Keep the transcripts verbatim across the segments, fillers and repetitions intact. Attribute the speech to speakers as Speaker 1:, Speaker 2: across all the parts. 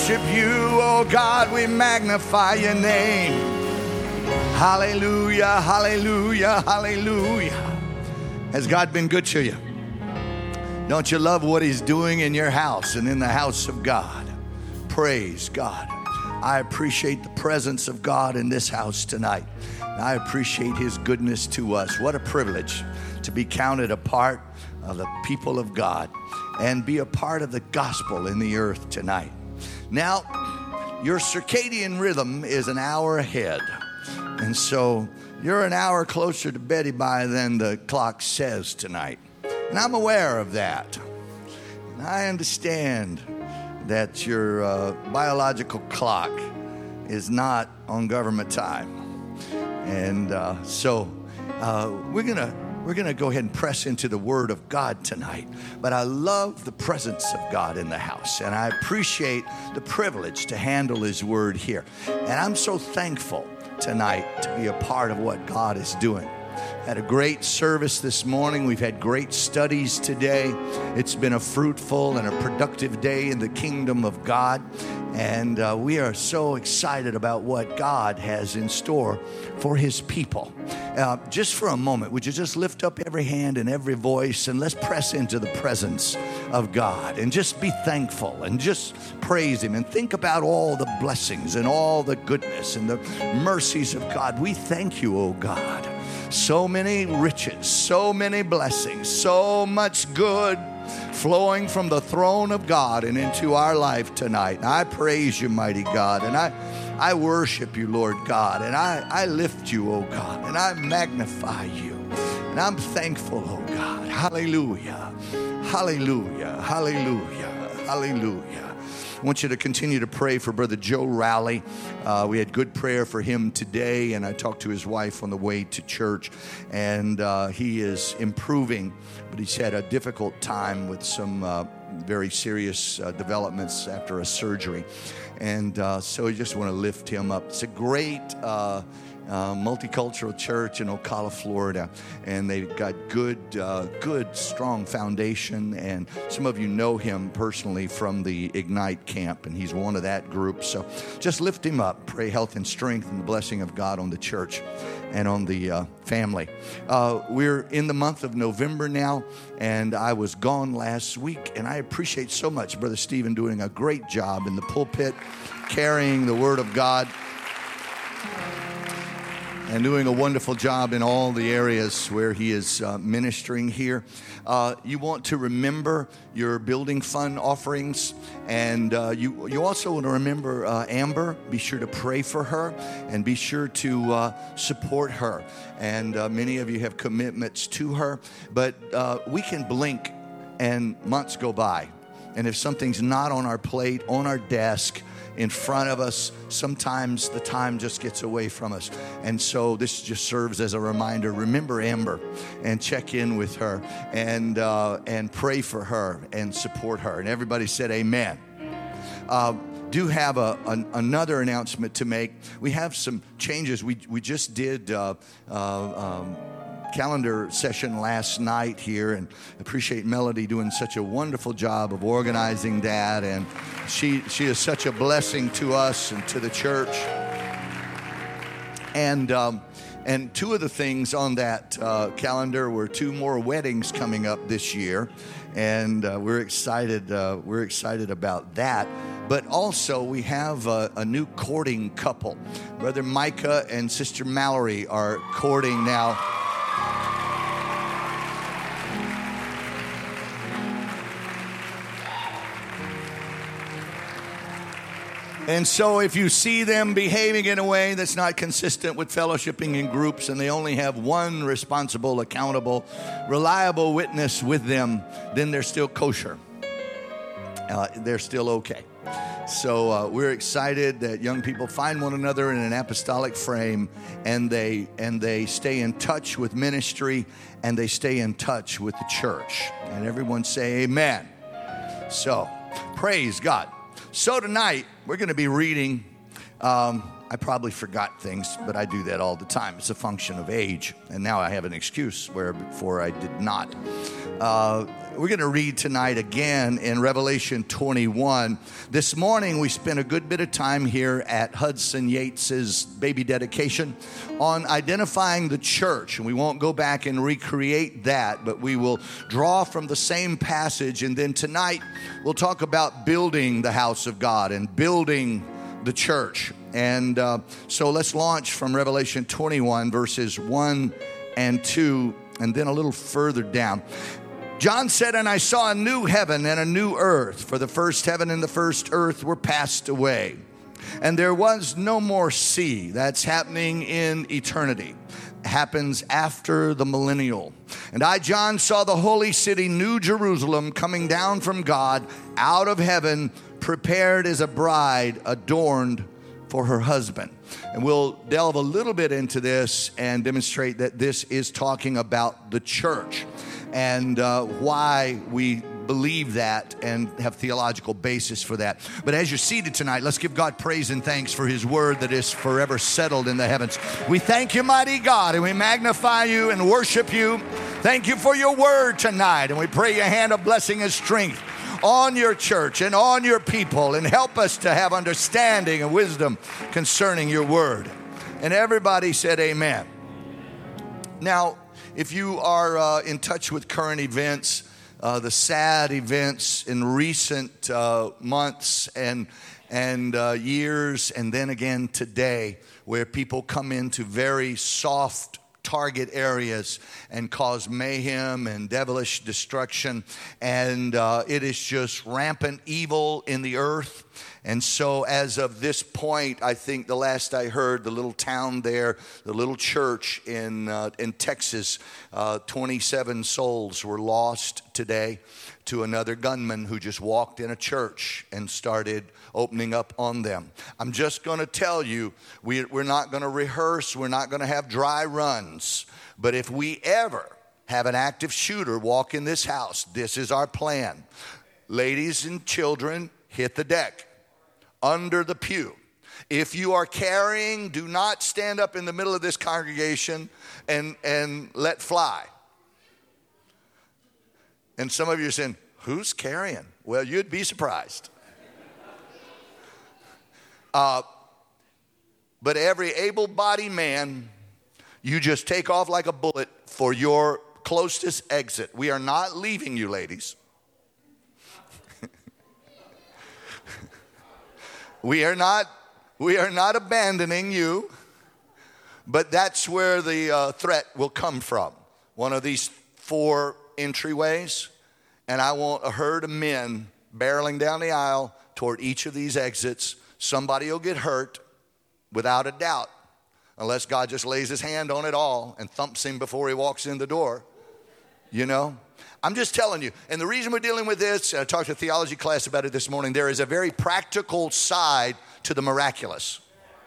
Speaker 1: worship you, oh God. We magnify your name. Hallelujah, hallelujah, hallelujah. Has God been good to you? Don't you love what he's doing in your house and in the house of God? Praise God. I appreciate the presence of God in this house tonight. I appreciate his goodness to us. What a privilege to be counted a part of the people of God and be a part of the gospel in the earth tonight. Now, your circadian rhythm is an hour ahead. And so you're an hour closer to Betty by than the clock says tonight. And I'm aware of that. And I understand that your uh, biological clock is not on government time. And uh, so uh, we're going to we're going to go ahead and press into the Word of God tonight. But I love the presence of God in the house. And I appreciate the privilege to handle his Word here. And I'm so thankful tonight to be a part of what God is doing. Had a great service this morning. We've had great studies today. It's been a fruitful and a productive day in the kingdom of God. And uh, we are so excited about what God has in store for his people. Uh, just for a moment, would you just lift up every hand and every voice and let's press into the presence of God and just be thankful and just praise him and think about all the blessings and all the goodness and the mercies of God. We thank you, oh God. So many riches, so many blessings, so much good flowing from the throne of God and into our life tonight. And I praise you, mighty God, and I, I worship you, Lord God, and I, I lift you, oh God, and I magnify you. And I'm thankful, oh God. Hallelujah, hallelujah, hallelujah, hallelujah. I want you to continue to pray for Brother Joe Rowley. Uh, we had good prayer for him today, and I talked to his wife on the way to church, and uh, he is improving, but he's had a difficult time with some uh, very serious uh, developments after a surgery, and uh, so I just want to lift him up. It's a great uh, uh, multicultural church in Ocala, Florida, and they've got good, uh, good, strong foundation, and some of you know him personally from the Ignite camp, and he's one of that group, so just lift him up. Pray health and strength and the blessing of God on the church and on the uh, family. Uh, we're in the month of November now, and I was gone last week, and I appreciate so much Brother Stephen doing a great job in the pulpit, carrying the Word of God, and doing a wonderful job in all the areas where he is uh, ministering here. Uh, you want to remember your building fund offerings, and uh, you you also want to remember uh, Amber. Be sure to pray for her, and be sure to uh, support her. And uh, many of you have commitments to her, but uh, we can blink and months go by. And if something's not on our plate, on our desk, in front of us, sometimes the time just gets away from us. And so this just serves as a reminder. Remember Amber and check in with her and uh, and pray for her and support her. And everybody said amen. Uh, do have a, an, another announcement to make. We have some changes. We, we just did uh, uh, um, calendar session last night here, and appreciate Melody doing such a wonderful job of organizing that, and she she is such a blessing to us and to the church. And um, and two of the things on that uh, calendar were two more weddings coming up this year, and uh, we're excited uh, we're excited about that. But also we have a, a new courting couple. Brother Micah and Sister Mallory are courting now. And so if you see them behaving in a way that's not consistent with fellowshipping in groups, and they only have one responsible, accountable, reliable witness with them, then they're still kosher. Uh, they're still okay. So uh, we're excited that young people find one another in an apostolic frame, and they and they stay in touch with ministry, and they stay in touch with the church. And everyone say amen. So praise God. So tonight, we're going to be reading, um, I probably forgot things, but I do that all the time. It's a function of age, and now I have an excuse where before I did not. Uh, we're going to read tonight again in Revelation twenty-one. This morning we spent a good bit of time here at Hudson Yates's baby dedication on identifying the church. And we won't go back and recreate that, but we will draw from the same passage. And then tonight we'll talk about building the house of God and building the church. And uh, so let's launch from Revelation twenty-one, verses one and two, and then a little further down. John said, "And I saw a new heaven and a new earth, for the first heaven and the first earth were passed away, and there was no more sea." That's happening in eternity. Happens after the millennial. "And I, John, saw the holy city, New Jerusalem, coming down from God out of heaven, prepared as a bride adorned for her husband." And we'll delve a little bit into this and demonstrate that this is talking about the church and uh, why we believe that and have theological basis for that. But as you're seated tonight, let's give God praise and thanks for his word that is forever settled in the heavens. We thank you, mighty God, and we magnify you and worship you. Thank you for your word tonight, and we pray your hand of blessing and strength on your church and on your people, and help us to have understanding and wisdom concerning your word. And everybody said amen. Now, if you are uh, in touch with current events, uh, the sad events in recent uh, months and and uh, years, and then again today, where people come into very soft target areas and cause mayhem and devilish destruction, and uh, it is just rampant evil in the earth. And so as of this point, I think the last I heard, the little town there, the little church in uh, in Texas, uh, twenty-seven souls were lost today to another gunman who just walked in a church and started opening up on them. I'm just going to tell you, we, we're not going to rehearse, we're not going to have dry runs, but if we ever have an active shooter walk in this house, this is our plan. Ladies and children, hit the deck, under the pew. If you are carrying, do not stand up in the middle of this congregation and, and let fly. And some of you are saying, who's carrying? Well, you'd be surprised. Uh, but every able-bodied man, you just take off like a bullet for your closest exit. We are not leaving you, ladies. we are not, we are not abandoning you, but that's where the uh, threat will come from. One of these four entryways, and I want a herd of men barreling down the aisle toward each of these exits. Somebody will get hurt without a doubt, unless God just lays his hand on it all and thumps him before he walks in the door. You know, I'm just telling you. And the reason we're dealing with this, I talked to a theology class about it this morning, there is a very practical side to the miraculous.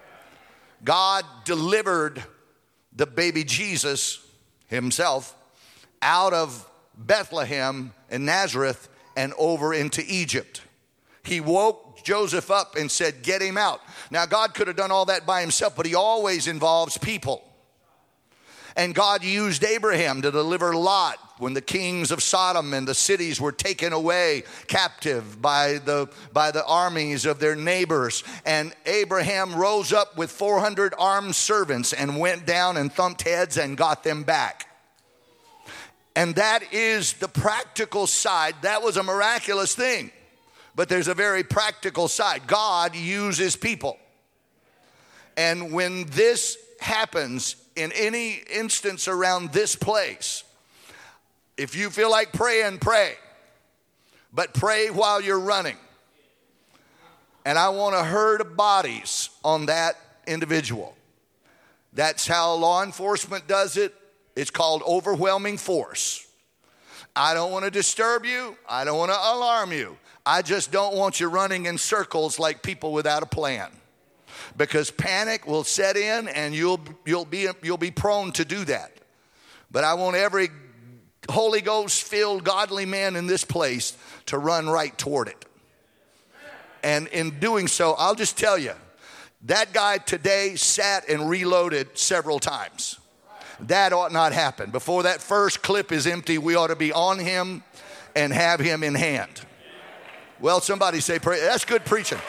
Speaker 1: God delivered the baby Jesus himself out of Bethlehem and Nazareth and over into Egypt. He woke Joseph up and said, get him out. Now, God could have done all that by himself, but he always involves people. And God used Abraham to deliver Lot when the kings of Sodom and the cities were taken away captive by the, by the armies of their neighbors. And Abraham rose up with four hundred armed servants and went down and thumped heads and got them back. And that is the practical side. That was a miraculous thing. But there's a very practical side. God uses people. And when this happens in any instance around this place, if you feel like praying, pray. But pray while you're running. And I want a herd of bodies on that individual. That's how law enforcement does it. It's called overwhelming force. I don't want to disturb you. I don't want to alarm you. I just don't want you running in circles like people without a plan. Because panic will set in and you'll you'll be you'll be prone to do that. But I want every Holy Ghost filled godly man in this place to run right toward it. And in doing so, I'll just tell you, that guy today sat and reloaded several times. that ought not happen. Before that first clip is empty, we ought to be on him and have him in hand. Well, somebody say, pray. That's good preaching.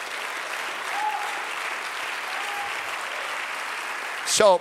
Speaker 1: So,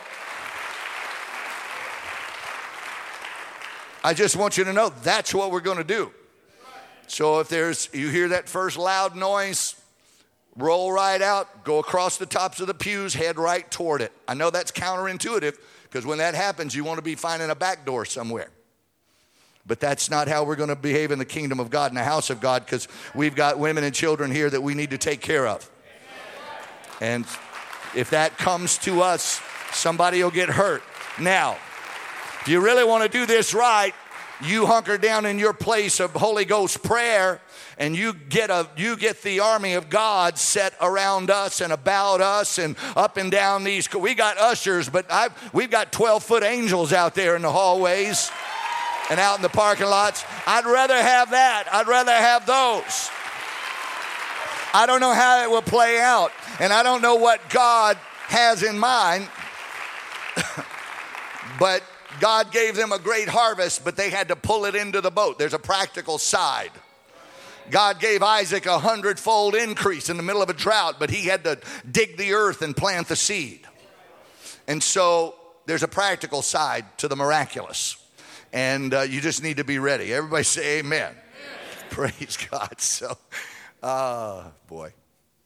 Speaker 1: I just want you to know that's what we're going to do. So if there's, you hear that first loud noise, roll right out, go across the tops of the pews, head right toward it. I know that's counterintuitive because when that happens, you want to be finding a back door somewhere. But that's not how we're going to behave in the kingdom of God, in the house of God, because we've got women and children here that we need to take care of. And if that comes to us, somebody will get hurt. Now, if you really want to do this right, you hunker down in your place of Holy Ghost prayer, and you get a you get the army of God set around us and about us and up and down these. We got ushers, but I've, we've got twelve-foot angels out there in the hallways and out in the parking lots. I'd rather have that. I'd rather have those. I don't know how it will play out, and I don't know what God has in mind, but God gave them a great harvest, but they had to pull it into the boat. There's a practical side. God gave Isaac a hundredfold increase in the middle of a drought, but he had to dig the earth and plant the seed. And so there's a practical side to the miraculous. And uh, you just need to be ready. Everybody say amen. Amen. Praise God. So, uh, boy.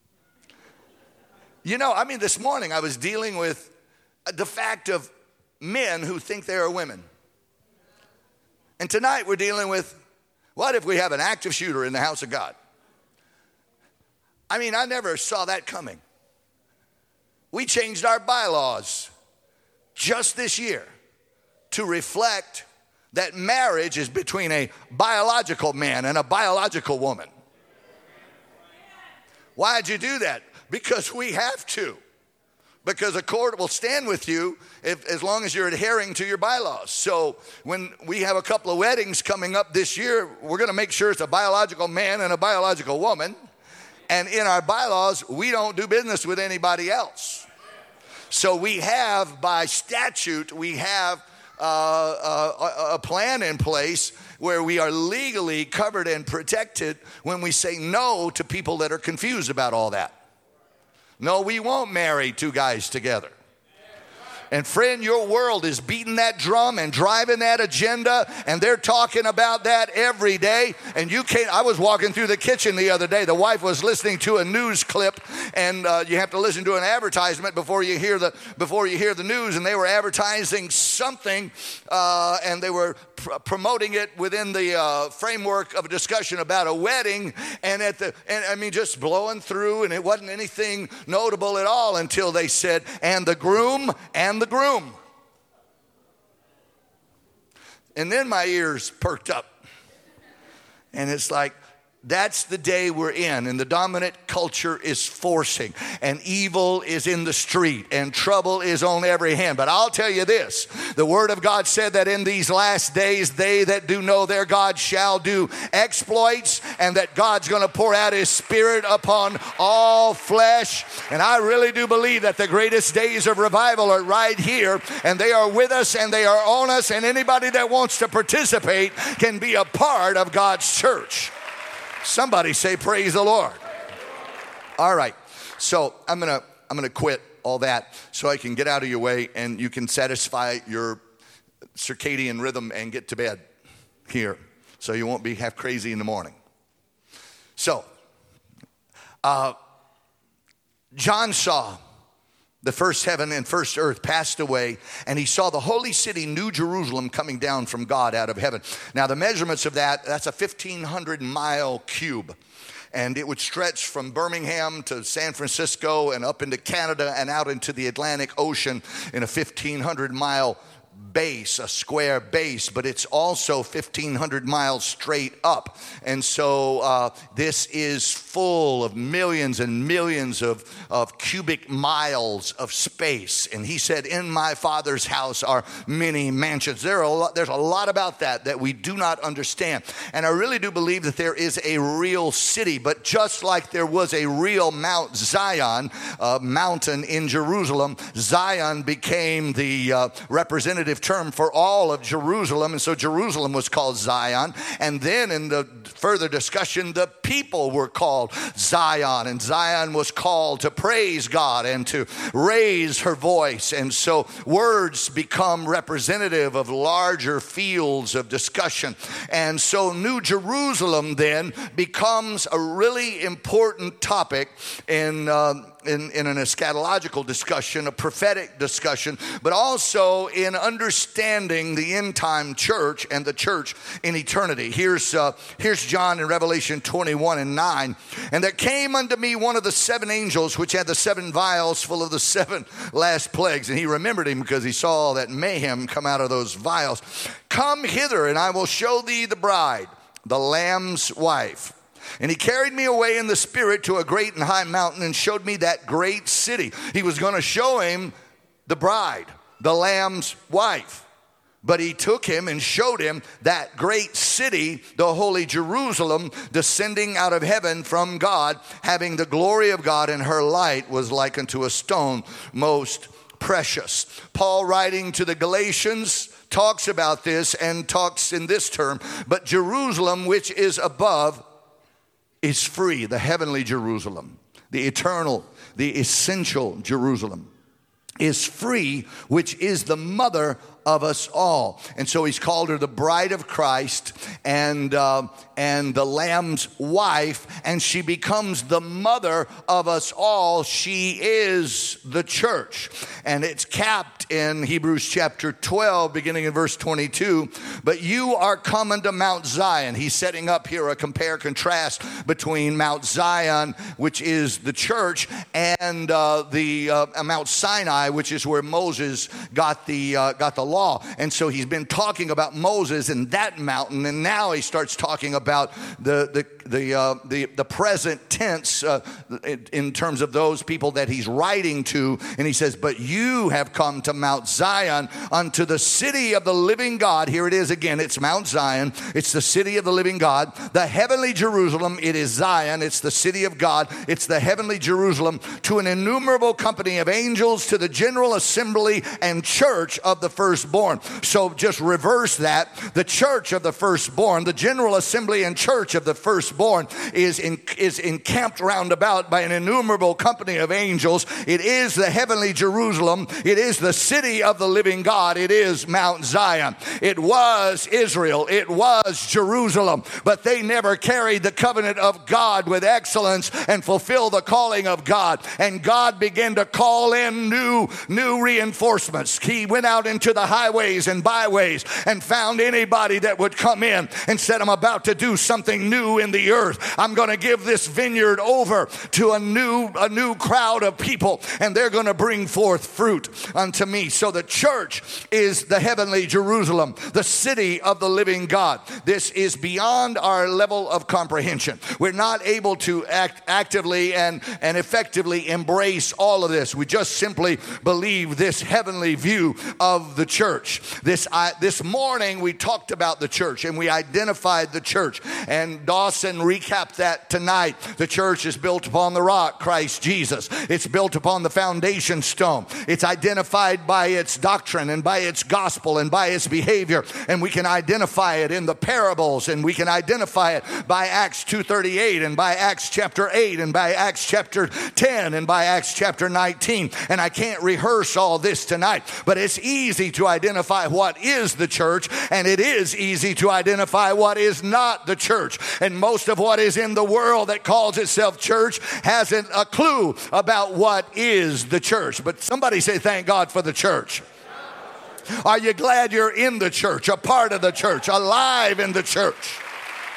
Speaker 1: You know, I mean, this morning I was dealing with the fact of men who think they are women. And tonight we're dealing with, what if we have an active shooter in the house of God? I mean, I never saw that coming. We changed our bylaws just this year to reflect that marriage is between a biological man and a biological woman. Why'd you do that? Because we have to. Because a court will stand with you if, as long as you're adhering to your bylaws. So when we have a couple of weddings coming up this year, we're going to make sure it's a biological man and a biological woman. And in our bylaws, we don't do business with anybody else. So we have, by statute, we have uh, a, a plan in place where we are legally covered and protected when we say no to people that are confused about all that. No, we won't marry two guys together. And friend, your world is beating that drum and driving that agenda, and they're talking about that every day. And you can't, I was walking through the kitchen the other day. The wife was listening to a news clip, and uh, you have to listen to an advertisement before you hear the before you hear the news. And they were advertising something, uh, and they were pr- promoting it within the uh, framework of a discussion about a wedding. And at the, and I mean, just blowing through, and it wasn't anything notable at all until they said, "And the groom and the groom." And then my ears perked up. And it's like, that's the day we're in, and the dominant culture is forcing, and evil is in the street, and trouble is on every hand. But I'll tell you this, the word of God said that in these last days, they that do know their God shall do exploits, and that God's going to pour out his spirit upon all flesh. And I really do believe that the greatest days of revival are right here, and they are with us, and they are on us, and anybody that wants to participate can be a part of God's church. Somebody say praise the Lord. All right. So I'm going to I'm going to quit all that so I can get out of your way and you can satisfy your circadian rhythm and get to bed here so you won't be half crazy in the morning. So uh, John saw the first heaven and first earth passed away, and he saw the holy city, New Jerusalem, coming down from God out of heaven. Now, the measurements of that, that's a fifteen hundred mile cube. And it would stretch from Birmingham to San Francisco and up into Canada and out into the Atlantic Ocean in a fifteen hundred mile base, a square base, but it's also fifteen hundred miles straight up. And so uh, this is full of millions and millions of, of cubic miles of space. And he said, in my Father's house are many mansions. There are a lot, there's a lot about that that we do not understand. And I really do believe that there is a real city, but just like there was a real Mount Zion, uh, mountain in Jerusalem, Zion became the uh, representative term for all of Jerusalem, and so Jerusalem was called Zion. And then in the further discussion, the people were called Zion, and Zion was called to praise God and to raise her voice. And so words become representative of larger fields of discussion. And so New Jerusalem then becomes a really important topic in uh, In, in an eschatological discussion, a prophetic discussion, but also in understanding the end time church and the church in eternity. Here's, uh, here's John in Revelation twenty-one and nine. And there came unto me one of the seven angels which had the seven vials full of the seven last plagues. And he remembered him because he saw all that mayhem come out of those vials. Come hither, and I will show thee the bride, the Lamb's wife. And he carried me away in the spirit to a great and high mountain and showed me that great city. He was going to show him the bride, the Lamb's wife. But he took him and showed him that great city, the holy Jerusalem, descending out of heaven from God, having the glory of God, and her light was like unto a stone most precious. Paul, writing to the Galatians, talks about this and talks in this term, but Jerusalem, which is above, is free, the heavenly Jerusalem, the eternal, the essential Jerusalem, is free, which is the mother of us all. And so he's called her the bride of Christ and uh, and the Lamb's wife, and she becomes the mother of us all. She is the church, and it's capped in Hebrews chapter twelve, beginning in verse twenty-two. But you are come unto Mount Zion. He's setting up here a compare contrast between Mount Zion, which is the church, and uh, the uh, Mount Sinai, which is where Moses got the uh, got the law. And so he's been talking about Moses and that mountain, and now he starts talking about the the the uh, the, the present tense uh, in terms of those people that he's writing to. And he says, "But you have come to Mount Zion, unto the city of the living God." Here it is again. It's Mount Zion. It's the city of the living God, the heavenly Jerusalem. It is Zion. It's the city of God. It's the heavenly Jerusalem, to an innumerable company of angels, to the general assembly and church of the firstborn. So just reverse that. The church of the firstborn, the general assembly and church of the firstborn, is in, is encamped round about by an innumerable company of angels. It is the heavenly Jerusalem. It is the city of the living God. It is Mount Zion. It was Israel. It was Jerusalem. But they never carried the covenant of God with excellence and fulfilled the calling of God. And God began to call in new, new reinforcements. He went out into the highways and byways and found anybody that would come in and said, I'm about to do something new in the earth. I'm going to give this vineyard over to a new a new crowd of people, and they're going to bring forth fruit unto me. So the church is the heavenly Jerusalem, the city of the living God. This is beyond our level of comprehension. We're not able to act actively and, and effectively embrace all of this. We just simply believe this heavenly view of the church. This, I, this morning we talked about the church and we identified the church. And Dawson recapped that tonight. The church is built upon the rock, Christ Jesus. It's built upon the foundation stone. It's identified by its doctrine and by its gospel and by its behavior. And we can identify it in the parables, and we can identify it by Acts two thirty-eight and by Acts chapter eight and by Acts chapter ten and by Acts chapter nineteen. And I can't rehearse all this tonight, but it's easy to identify what is the church, and it is easy to identify what is not the church. And most of what is in the world that calls itself church hasn't a clue about what is the church. But somebody say, thank God for the church. Are you glad you're in the church, a part of the church, alive in the church?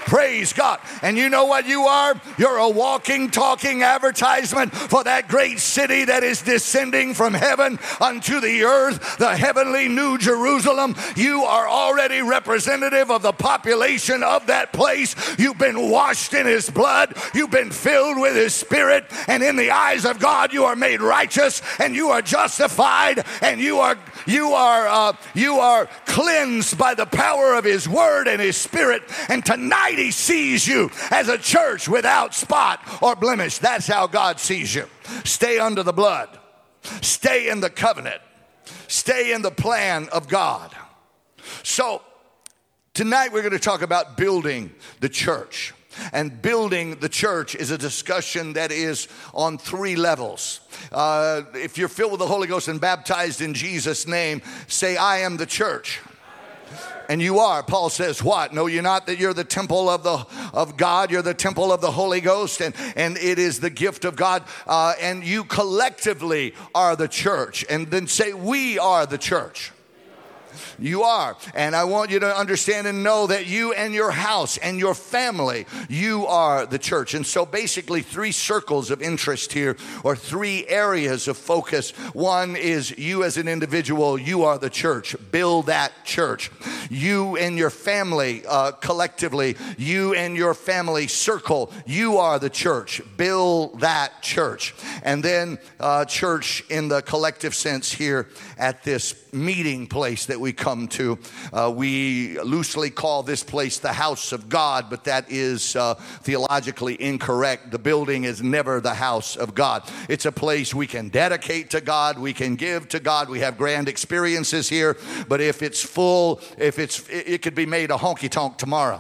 Speaker 1: Praise God. And you know what you are? You're a walking, talking advertisement for that great city that is descending from heaven unto the earth, the heavenly New Jerusalem. You are already representative of the population of that place. You've been washed in his blood. You've been filled with his spirit. And in the eyes of God, you are made righteous and you are justified and you are you are uh, you are cleansed by the power of his word and his spirit. And tonight he sees you as a church without spot or blemish. That's how God sees you. Stay under the blood. Stay in the covenant. Stay in the plan of God. So tonight we're going to talk about building the church. And building the church is a discussion that is on three levels. Uh, if you're filled with the Holy Ghost and baptized in Jesus' name, say, I am the church. And you are. Paul says what? Know you not that you're the temple of the of God? You're the temple of the Holy Ghost, and, and it is the gift of God. Uh, and you collectively are the church. And then say, we are the church. You are. And I want you to understand and know that you and your house and your family, you are the church. And so basically three circles of interest here, or three areas of focus. One is you as an individual, you are the church. Build that church. You and your family uh, collectively, you and your family circle, you are the church. Build that church. And then uh, church in the collective sense here at this meeting place that we come to. Uh, we loosely call this place the house of God, but that is uh, theologically incorrect. The building is never the house of God. It's a place we can dedicate to God, we can give to God, we have grand experiences here, but if it's full, if it's, it could be made a honky-tonk tomorrow.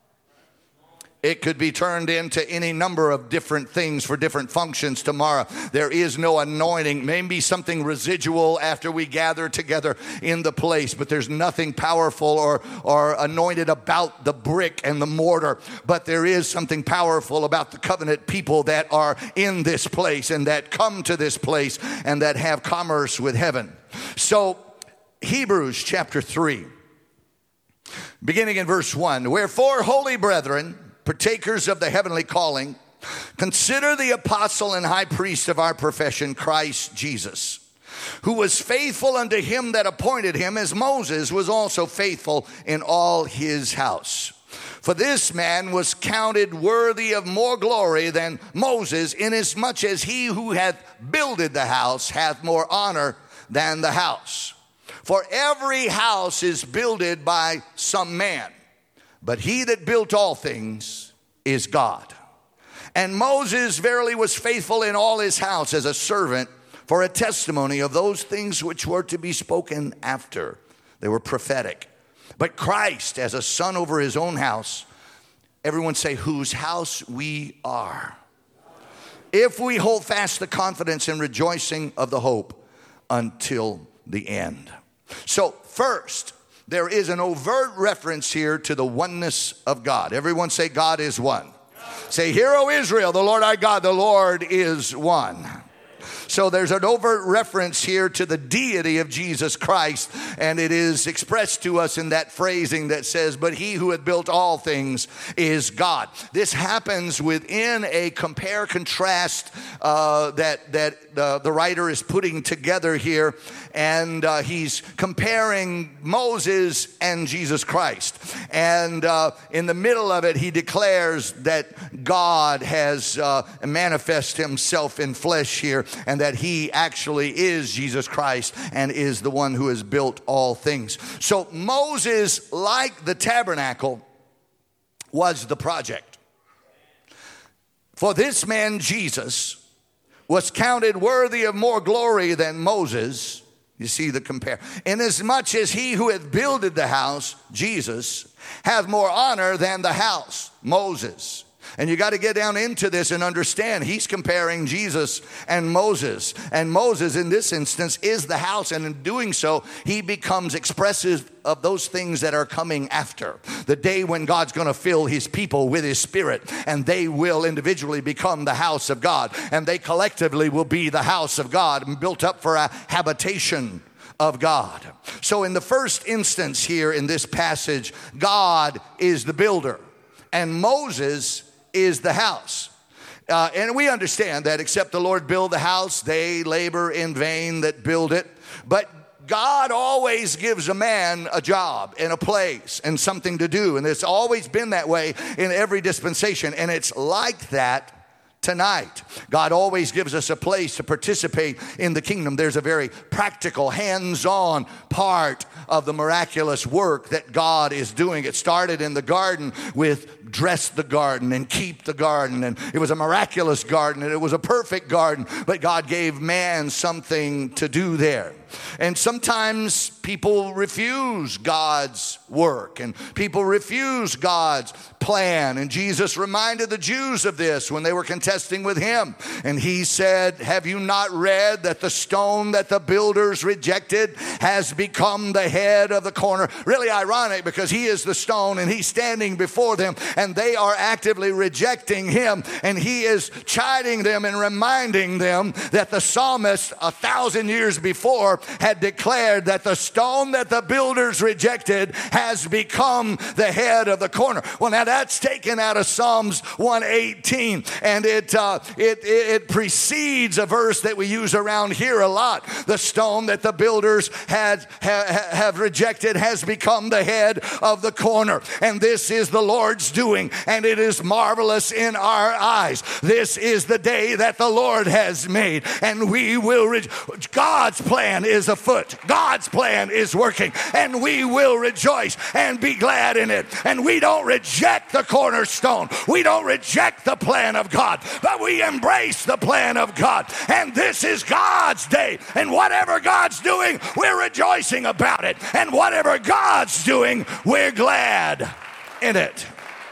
Speaker 1: It could be turned into any number of different things for different functions tomorrow. There is no anointing. Maybe something residual after we gather together in the place, but there's nothing powerful or, or anointed about the brick and the mortar. But there is something powerful about the covenant people that are in this place and that come to this place and that have commerce with heaven. So Hebrews chapter three, beginning in verse one, wherefore, holy brethren, partakers of the heavenly calling, consider the apostle and high priest of our profession, Christ Jesus, who was faithful unto him that appointed him, as Moses was also faithful in all his house. For this man was counted worthy of more glory than Moses, inasmuch as he who hath builded the house hath more honor than the house. For every house is builded by some man, but he that built all things is God. And Moses verily was faithful in all his house as a servant for a testimony of those things which were to be spoken after. They were prophetic. But Christ as a son over his own house, everyone say, whose house we are, if we hold fast the confidence and rejoicing of the hope until the end. So first, there is an overt reference here to the oneness of God. Everyone say, God is one. God. Say, hear, O Israel, the Lord our God, the Lord is one. So there's an overt reference here to the deity of Jesus Christ, and it is expressed to us in that phrasing that says, but he who had built all things is God. This happens within a compare contrast uh, that, that uh, the writer is putting together here, and uh, he's comparing Moses and Jesus Christ. And uh, in the middle of it, he declares that God has uh, manifested himself in flesh here, and that he actually is Jesus Christ and is the one who has built all things. So Moses, like the tabernacle, was the project. For this man Jesus was counted worthy of more glory than Moses. You see the compare. Inasmuch as he who hath builded the house, Jesus, hath more honor than the house, Moses. And you got to get down into this and understand he's comparing Jesus and Moses. And Moses in this instance is the house. And in doing so, he becomes expressive of those things that are coming after. The day when God's going to fill his people with his spirit. And they will individually become the house of God. And they collectively will be the house of God and built up for a habitation of God. So in the first instance here in this passage, God is the builder. and Moses is the house. Uh, and we understand that except the Lord build the house, they labor in vain that build it. But God always gives a man a job and a place and something to do. And it's always been that way in every dispensation. And it's like that tonight. God always gives us a place to participate in the kingdom. There's a very practical, hands-on part of the miraculous work that God is doing. It started in the garden with dress the garden and keep the garden. And it was a miraculous garden and it was a perfect garden. But God gave man something to do there. And sometimes people refuse God's work and people refuse God's plan. And Jesus reminded the Jews of this when they were contesting with him. And he said, have you not read that the stone that the builders rejected has become the head of the corner? Really ironic, because he is the stone and he's standing before them and they are actively rejecting him. And he is chiding them and reminding them that the psalmist a thousand years before had declared that the stone that the builders rejected has become the head of the corner. Well, now that's taken out of Psalms one eighteen, and it, uh, it, it precedes a verse that we use around here a lot. The stone that the builders had ha, have rejected has become the head of the corner. And this is the Lord's doing, and it is marvelous in our eyes. This is the day that the Lord has made, and we will re- God's plan is afoot. God's plan is working, and we will rejoice and be glad in it. And we don't reject the cornerstone. We don't reject the plan of God, but we embrace the plan of God. And this is God's day, and whatever God's doing, we're rejoicing about it. And whatever God's doing, we're glad in it.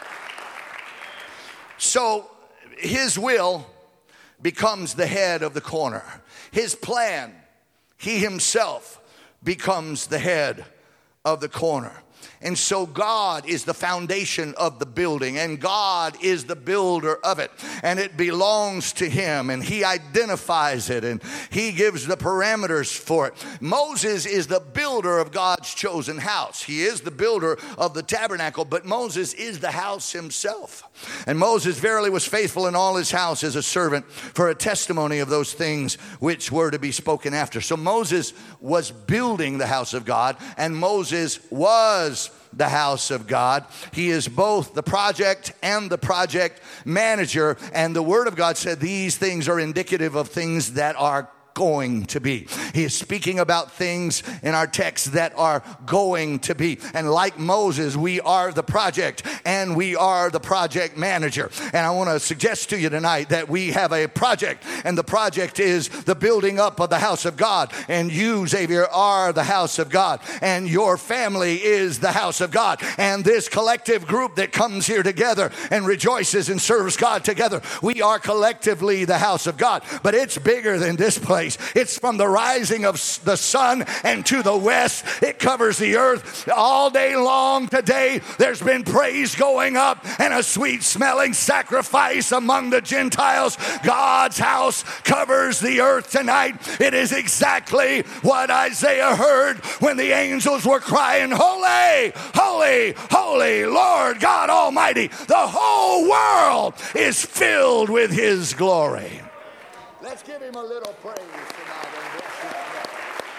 Speaker 1: So his will becomes the head of the corner. His plan, he himself becomes the head of the corner. And so God is the foundation of the building, and God is the builder of it, and it belongs to him, and he identifies it, and he gives the parameters for it. Moses is the builder of God's chosen house. He is the builder of the tabernacle, but Moses is the house himself. And Moses verily was faithful in all his house as a servant for a testimony of those things which were to be spoken after. So Moses was building the house of God, and Moses was the house of God. He is both the project and the project manager. And the Word of God said these things are indicative of things that are going to be. He is speaking about things in our text that are going to be. And like Moses, we are the project and we are the project manager. And I want to suggest to you tonight that we have a project, and the project is the building up of the house of God. And you, Xavier, are the house of God, and your family is the house of God. And this collective group that comes here together and rejoices and serves God together, we are collectively the house of God. But it's bigger than this place. It's from the rising of the sun and to the west. It covers the earth all day long. Today there's been praise going up and a sweet smelling sacrifice among the Gentiles. God's house covers the earth tonight. It is exactly what Isaiah heard when the angels were crying, holy, holy, holy, Lord God Almighty. The whole world is filled with his glory. Let's give him a little praise tonight and bless his name.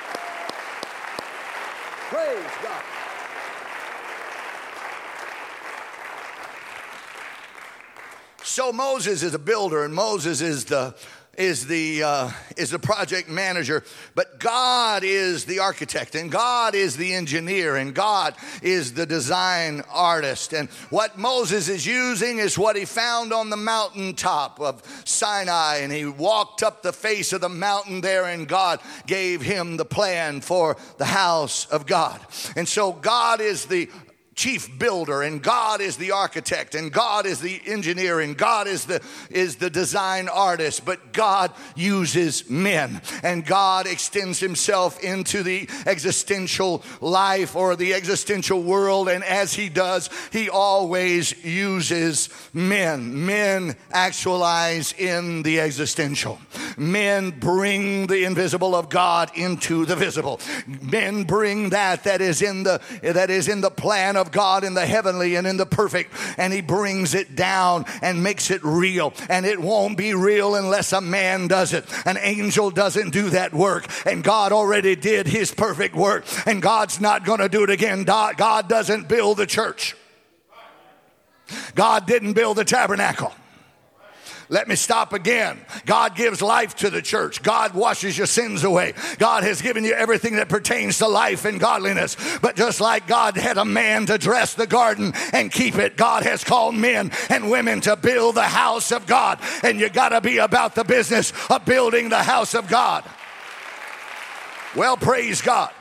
Speaker 1: Praise God. So Moses is a builder, and Moses is the is the uh, is the project manager, but God is the architect, and God is the engineer, and God is the design artist. And what Moses is using is what he found on the mountaintop of Sinai, and he walked up the face of the mountain there, and God gave him the plan for the house of God. And so God is the chief builder, and God is the architect, and God is the engineer, and God is the is the design artist. But God uses men, and God extends himself into the existential life or the existential world, and as he does, he always uses men. Men actualize in the existential. Men bring the invisible of God into the visible. Men bring that that is in the that is in the plan of God, in the heavenly and in the perfect, and he brings it down and makes it real. And it won't be real unless a man does it. An angel doesn't do that work, and God already did his perfect work, and God's not going to do it again. God doesn't build the church. God didn't build the tabernacle. Let me stop again. God gives life to the church. God washes your sins away. God has given you everything that pertains to life and godliness. But just like God had a man to dress the garden and keep it, God has called men and women to build the house of God. And you got to be about the business of building the house of God. Well, praise God.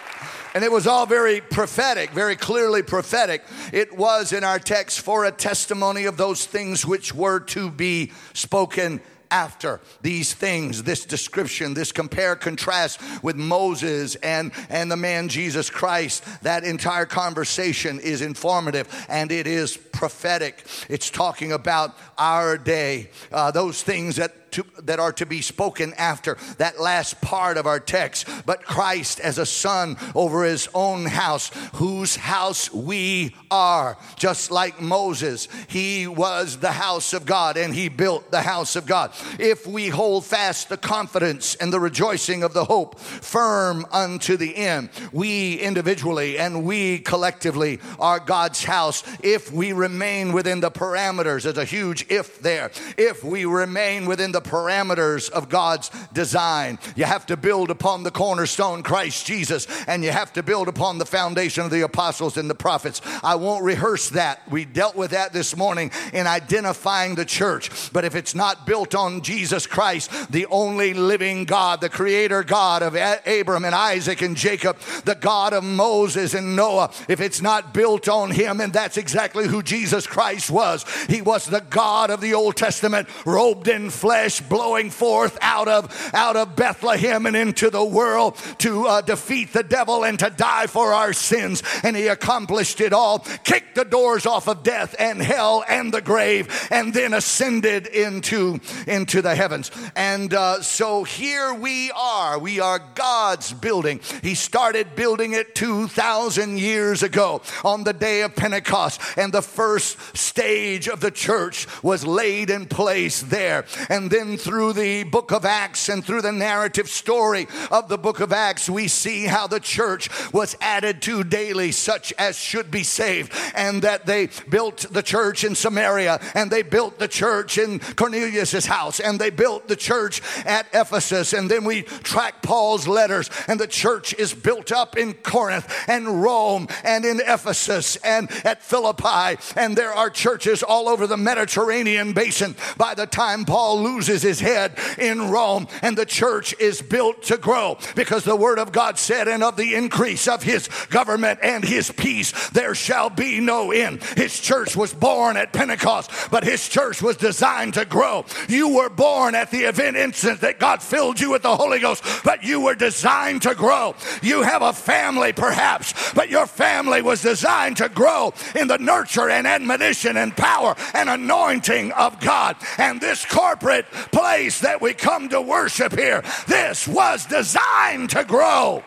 Speaker 1: And it was all very prophetic, very clearly prophetic. It was in our text for a testimony of those things which were to be spoken after. These things, this description, this compare contrast with Moses and, and the man Jesus Christ, that entire conversation is informative and it is prophetic. It's talking about our day, uh, those things that To, that are to be spoken after, that last part of our text. But Christ as a son over his own house, whose house we are. Just like Moses, he was the house of God and he built the house of God. If we hold fast the confidence and the rejoicing of the hope firm unto the end, we individually and we collectively are God's house. If we remain within the parameters, there's a huge if there. If we remain within the parameters of God's design. You have to build upon the cornerstone, Christ Jesus, and you have to build upon the foundation of the apostles and the prophets. I won't rehearse that. We dealt with that this morning in identifying the church. But if it's not built on Jesus Christ, the only living God, the creator God of Abraham and Isaac and Jacob, the God of Moses and Noah, if it's not built on him, and that's exactly who Jesus Christ was. He was the God of the Old Testament, robed in flesh, blowing forth out of out of Bethlehem and into the world to uh, defeat the devil and to die for our sins. And he accomplished it all, kicked the doors off of death and hell and the grave, and then ascended into into the heavens. And uh, so here we are. We are God's building. He started building it two thousand years ago on the day of Pentecost, and the first stage of the church was laid in place there. And then through the book of Acts and through the narrative story of the book of Acts, we see how the church was added to daily, such as should be saved, and that they built the church in Samaria, and they built the church in Cornelius's house, and they built the church at Ephesus. And then we track Paul's letters, and the church is built up in Corinth and Rome and in Ephesus and at Philippi, and there are churches all over the Mediterranean basin by the time Paul loses his head in Rome. And the church is built to grow because the word of God said, and of the increase of his government and his peace there shall be no end. His church was born at Pentecost, but his church was designed to grow. You were born at the event instant that God filled you with the Holy Ghost, but you were designed to grow. You have a family perhaps, but your family was designed to grow in the nurture and admonition and power and anointing of God. And this corporate place that we come to worship here, this was designed to grow.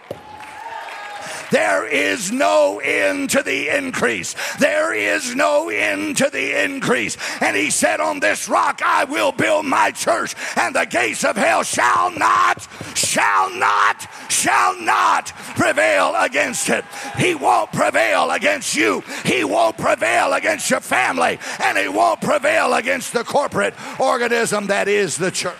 Speaker 1: There is no end to the increase. There is no end to the increase. And he said, on this rock I will build my church, and the gates of hell shall not, shall not, shall not prevail against it. He won't prevail against you. He won't prevail against your family. And he won't prevail against the corporate organism that is the church.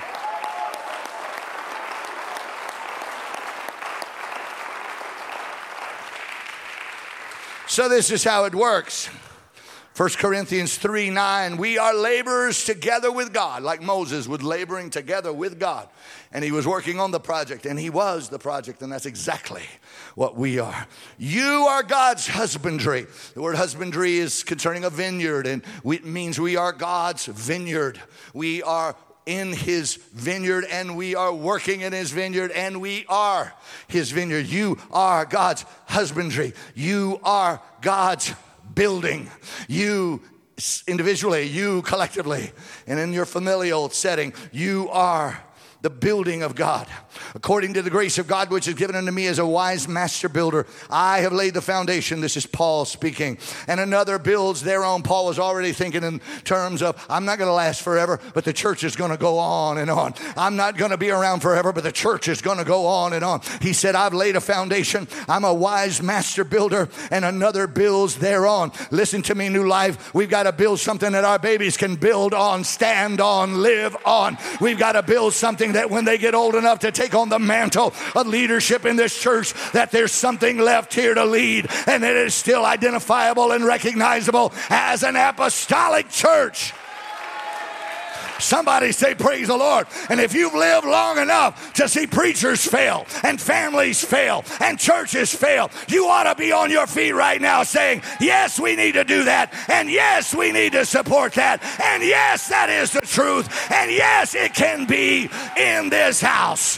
Speaker 1: So this is how it works. First Corinthians three nine, we are laborers together with God, like Moses was laboring together with God. And he was working on the project, and he was the project, and that's exactly what we are. You are God's husbandry. The word husbandry is concerning a vineyard, and it means we are God's vineyard. We are in his vineyard, and we are working in his vineyard, and we are his vineyard. You are God's husbandry. You are God's building. You individually, you collectively, and in your familial setting, you are the building of God. According to the grace of God, which is given unto me as a wise master builder, I have laid the foundation. This is Paul speaking. And another builds thereon. Paul was already thinking in terms of, I'm not going to last forever, but the church is going to go on and on. I'm not going to be around forever, but the church is going to go on and on. He said, I've laid a foundation. I'm a wise master builder, and another builds thereon. Listen to me, New Life. We've got to build something that our babies can build on, stand on, live on. We've got to build something that when they get old enough to take on the mantle of leadership in this church, that there's something left here to lead, and it is still identifiable and recognizable as an apostolic church. Somebody say praise the Lord. And if you've lived long enough to see preachers fail and families fail and churches fail, you ought to be on your feet right now saying, yes, we need to do that. And yes, we need to support that. And yes, that is the truth. And yes, it can be in this house.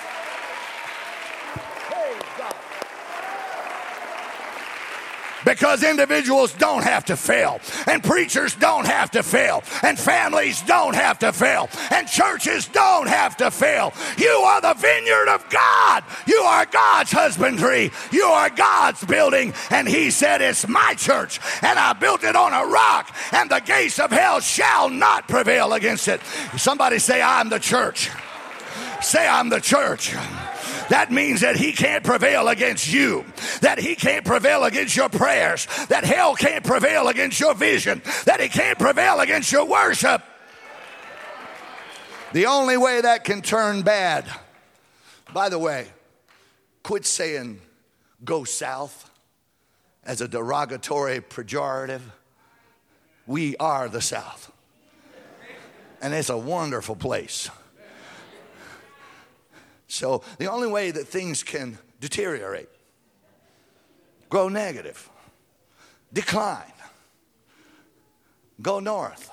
Speaker 1: Because individuals don't have to fail, and preachers don't have to fail, and families don't have to fail, and churches don't have to fail. You are the vineyard of God. You are God's husbandry. You are God's building. And he said, it's my church, and I built it on a rock, and the gates of hell shall not prevail against it. Somebody say, I'm the church. Say, I'm the church. That means that he can't prevail against you, that he can't prevail against your prayers, that hell can't prevail against your vision, that he can't prevail against your worship. The only way that can turn bad, by the way, quit saying go south as a derogatory pejorative. We are the South, and it's a wonderful place. So the only way that things can deteriorate, grow negative, decline, go north,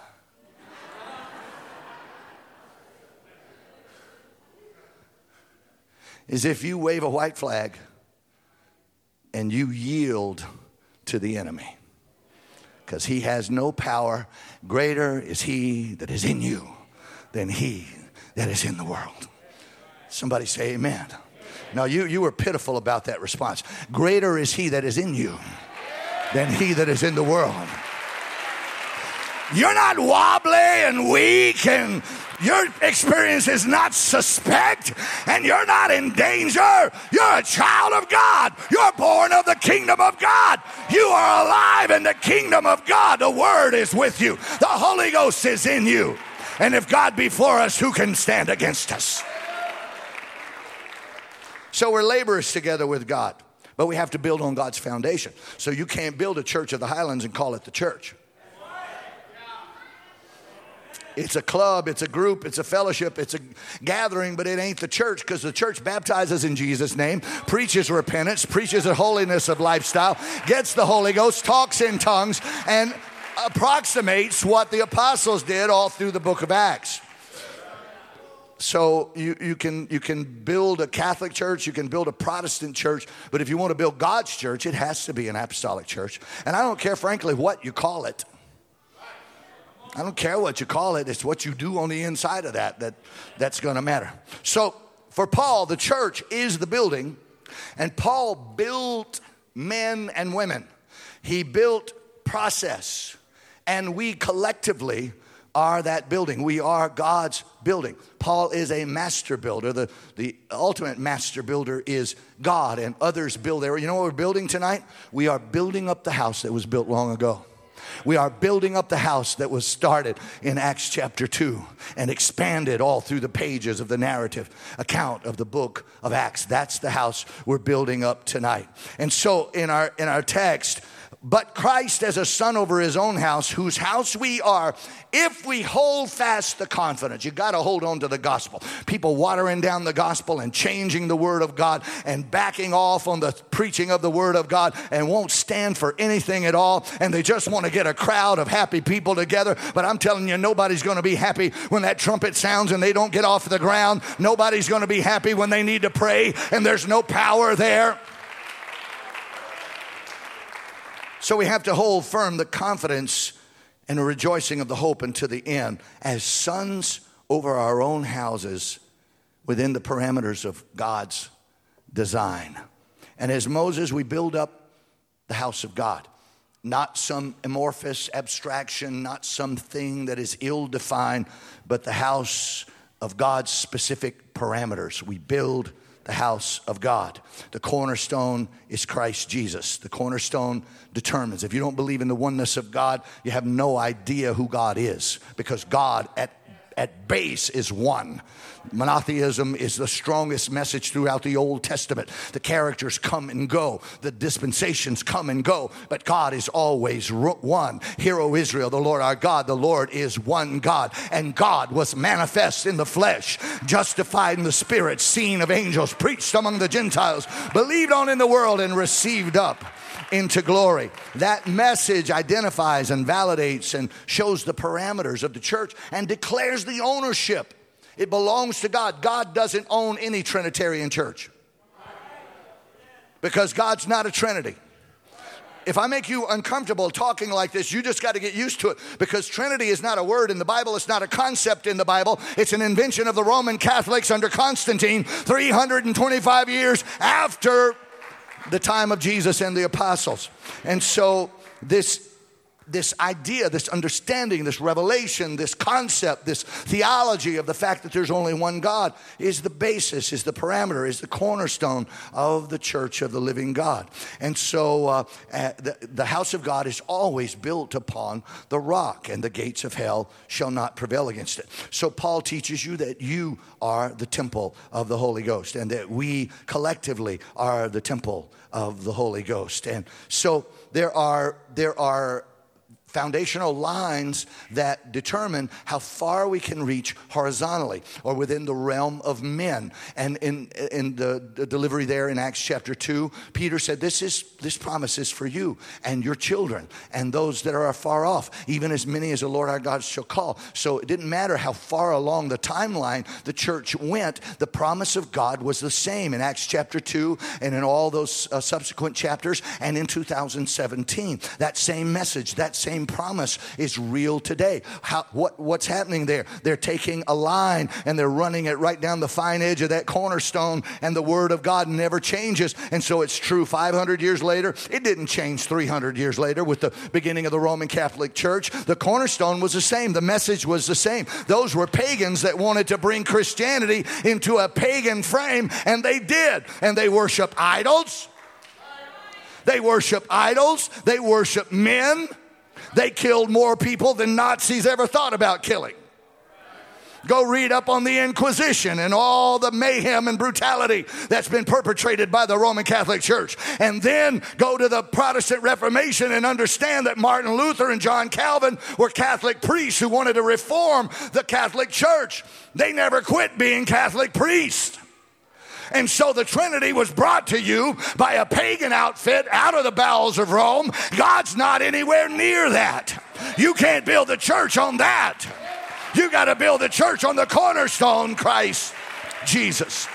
Speaker 1: is if you wave a white flag and you yield to the enemy. Because he has no power. Greater is he that is in you than he that is in the world. Somebody say amen. Now you, you were pitiful about that response. Greater is he that is in you than he that is in the world. You're not wobbly and weak, and your experience is not suspect, and you're not in danger. You're a child of God. You're born of the kingdom of God. You are alive in the kingdom of God. The word is with you. The Holy Ghost is in you. And if God be for us, who can stand against us? So we're laborers together with God, but we have to build on God's foundation. So you can't build a church of the Highlands and call it the church. It's a club, it's a group, it's a fellowship, it's a gathering, but it ain't the church, because the church baptizes in Jesus' name, preaches repentance, preaches a holiness of lifestyle, gets the Holy Ghost, talks in tongues, and approximates what the apostles did all through the book of Acts. So you, you can you can build a Catholic church, you can build a Protestant church, but if you want to build God's church, it has to be an apostolic church. And I don't care, frankly, what you call it. I don't care what you call it. It's what you do on the inside of that, that that's going to matter. So for Paul, the church is the building, and Paul built men and women. He built process, and we collectively are that building. We are God's building. Paul is a master builder. The, the ultimate master builder is God, and others build there. You know what we're building tonight? We are building up the house that was built long ago. We are building up the house that was started in Acts chapter two and expanded all through the pages of the narrative account of the book of Acts. That's the house we're building up tonight. And so in our in our text, but Christ as a son over his own house, whose house we are, if we hold fast the confidence. You got to hold on to the gospel. People watering down the gospel and changing the word of God and backing off on the preaching of the word of God and won't stand for anything at all. And they just want to get a crowd of happy people together. But I'm telling you, nobody's going to be happy when that trumpet sounds and they don't get off the ground. Nobody's going to be happy when they need to pray and there's no power there. So we have to hold firm the confidence and the rejoicing of the hope unto the end as sons over our own houses within the parameters of God's design. And as Moses, we build up the house of God. Not some amorphous abstraction, not something that is ill-defined, but the house of God's specific parameters. We build the house of God. The cornerstone is Christ Jesus. The cornerstone determines. If you don't believe in the oneness of God, you have no idea who God is, because God at at base is one. Monotheism is the strongest message throughout the Old Testament. The characters come and go. The dispensations come and go. But God is always one. Hear, O Israel, the Lord our God, the Lord is one God. And God was manifest in the flesh, justified in the spirit, seen of angels, preached among the Gentiles, believed on in the world, and received up into glory. That message identifies and validates and shows the parameters of the church and declares the ownership. It belongs to God. God doesn't own any Trinitarian church, because God's not a Trinity. If I make you uncomfortable talking like this, you just got to get used to it, because Trinity is not a word in the Bible. It's not a concept in the Bible. It's an invention of the Roman Catholics under Constantine three hundred twenty-five years after the time of Jesus and the apostles. And so this This idea, this understanding, this revelation, this concept, this theology of the fact that there's only one God is the basis, is the parameter, is the cornerstone of the church of the living God. And so uh, uh, the, the house of God is always built upon the rock, and the gates of hell shall not prevail against it. So Paul teaches you that you are the temple of the Holy Ghost, and that we collectively are the temple of the Holy Ghost. And so there are there are foundational lines that determine how far we can reach horizontally or within the realm of men. And in in the, the delivery there in Acts chapter two, Peter said, this is this promise is for you and your children and those that are far off, even as many as the Lord our God shall call. So it didn't matter how far along the timeline the church went, the promise of God was the same in Acts chapter two and in all those uh, subsequent chapters, and in two thousand seventeen. That same message, that same promise is real today. How, what, what's happening there? They're taking a line and they're running it right down the fine edge of that cornerstone, and the word of God never changes. And so it's true five hundred years later. It didn't change three hundred years later with the beginning of the Roman Catholic Church. The cornerstone was the same. The message was the same. Those were pagans that wanted to bring Christianity into a pagan frame, and they did. And they worship idols. They worship idols. They worship men. They killed more people than Nazis ever thought about killing. Go read up on the Inquisition and all the mayhem and brutality that's been perpetrated by the Roman Catholic Church. And then go to the Protestant Reformation and understand that Martin Luther and John Calvin were Catholic priests who wanted to reform the Catholic Church. They never quit being Catholic priests. And so the Trinity was brought to you by a pagan outfit out of the bowels of Rome. God's not anywhere near that. You can't build the church on that. You got to build the church on the cornerstone, Christ Jesus.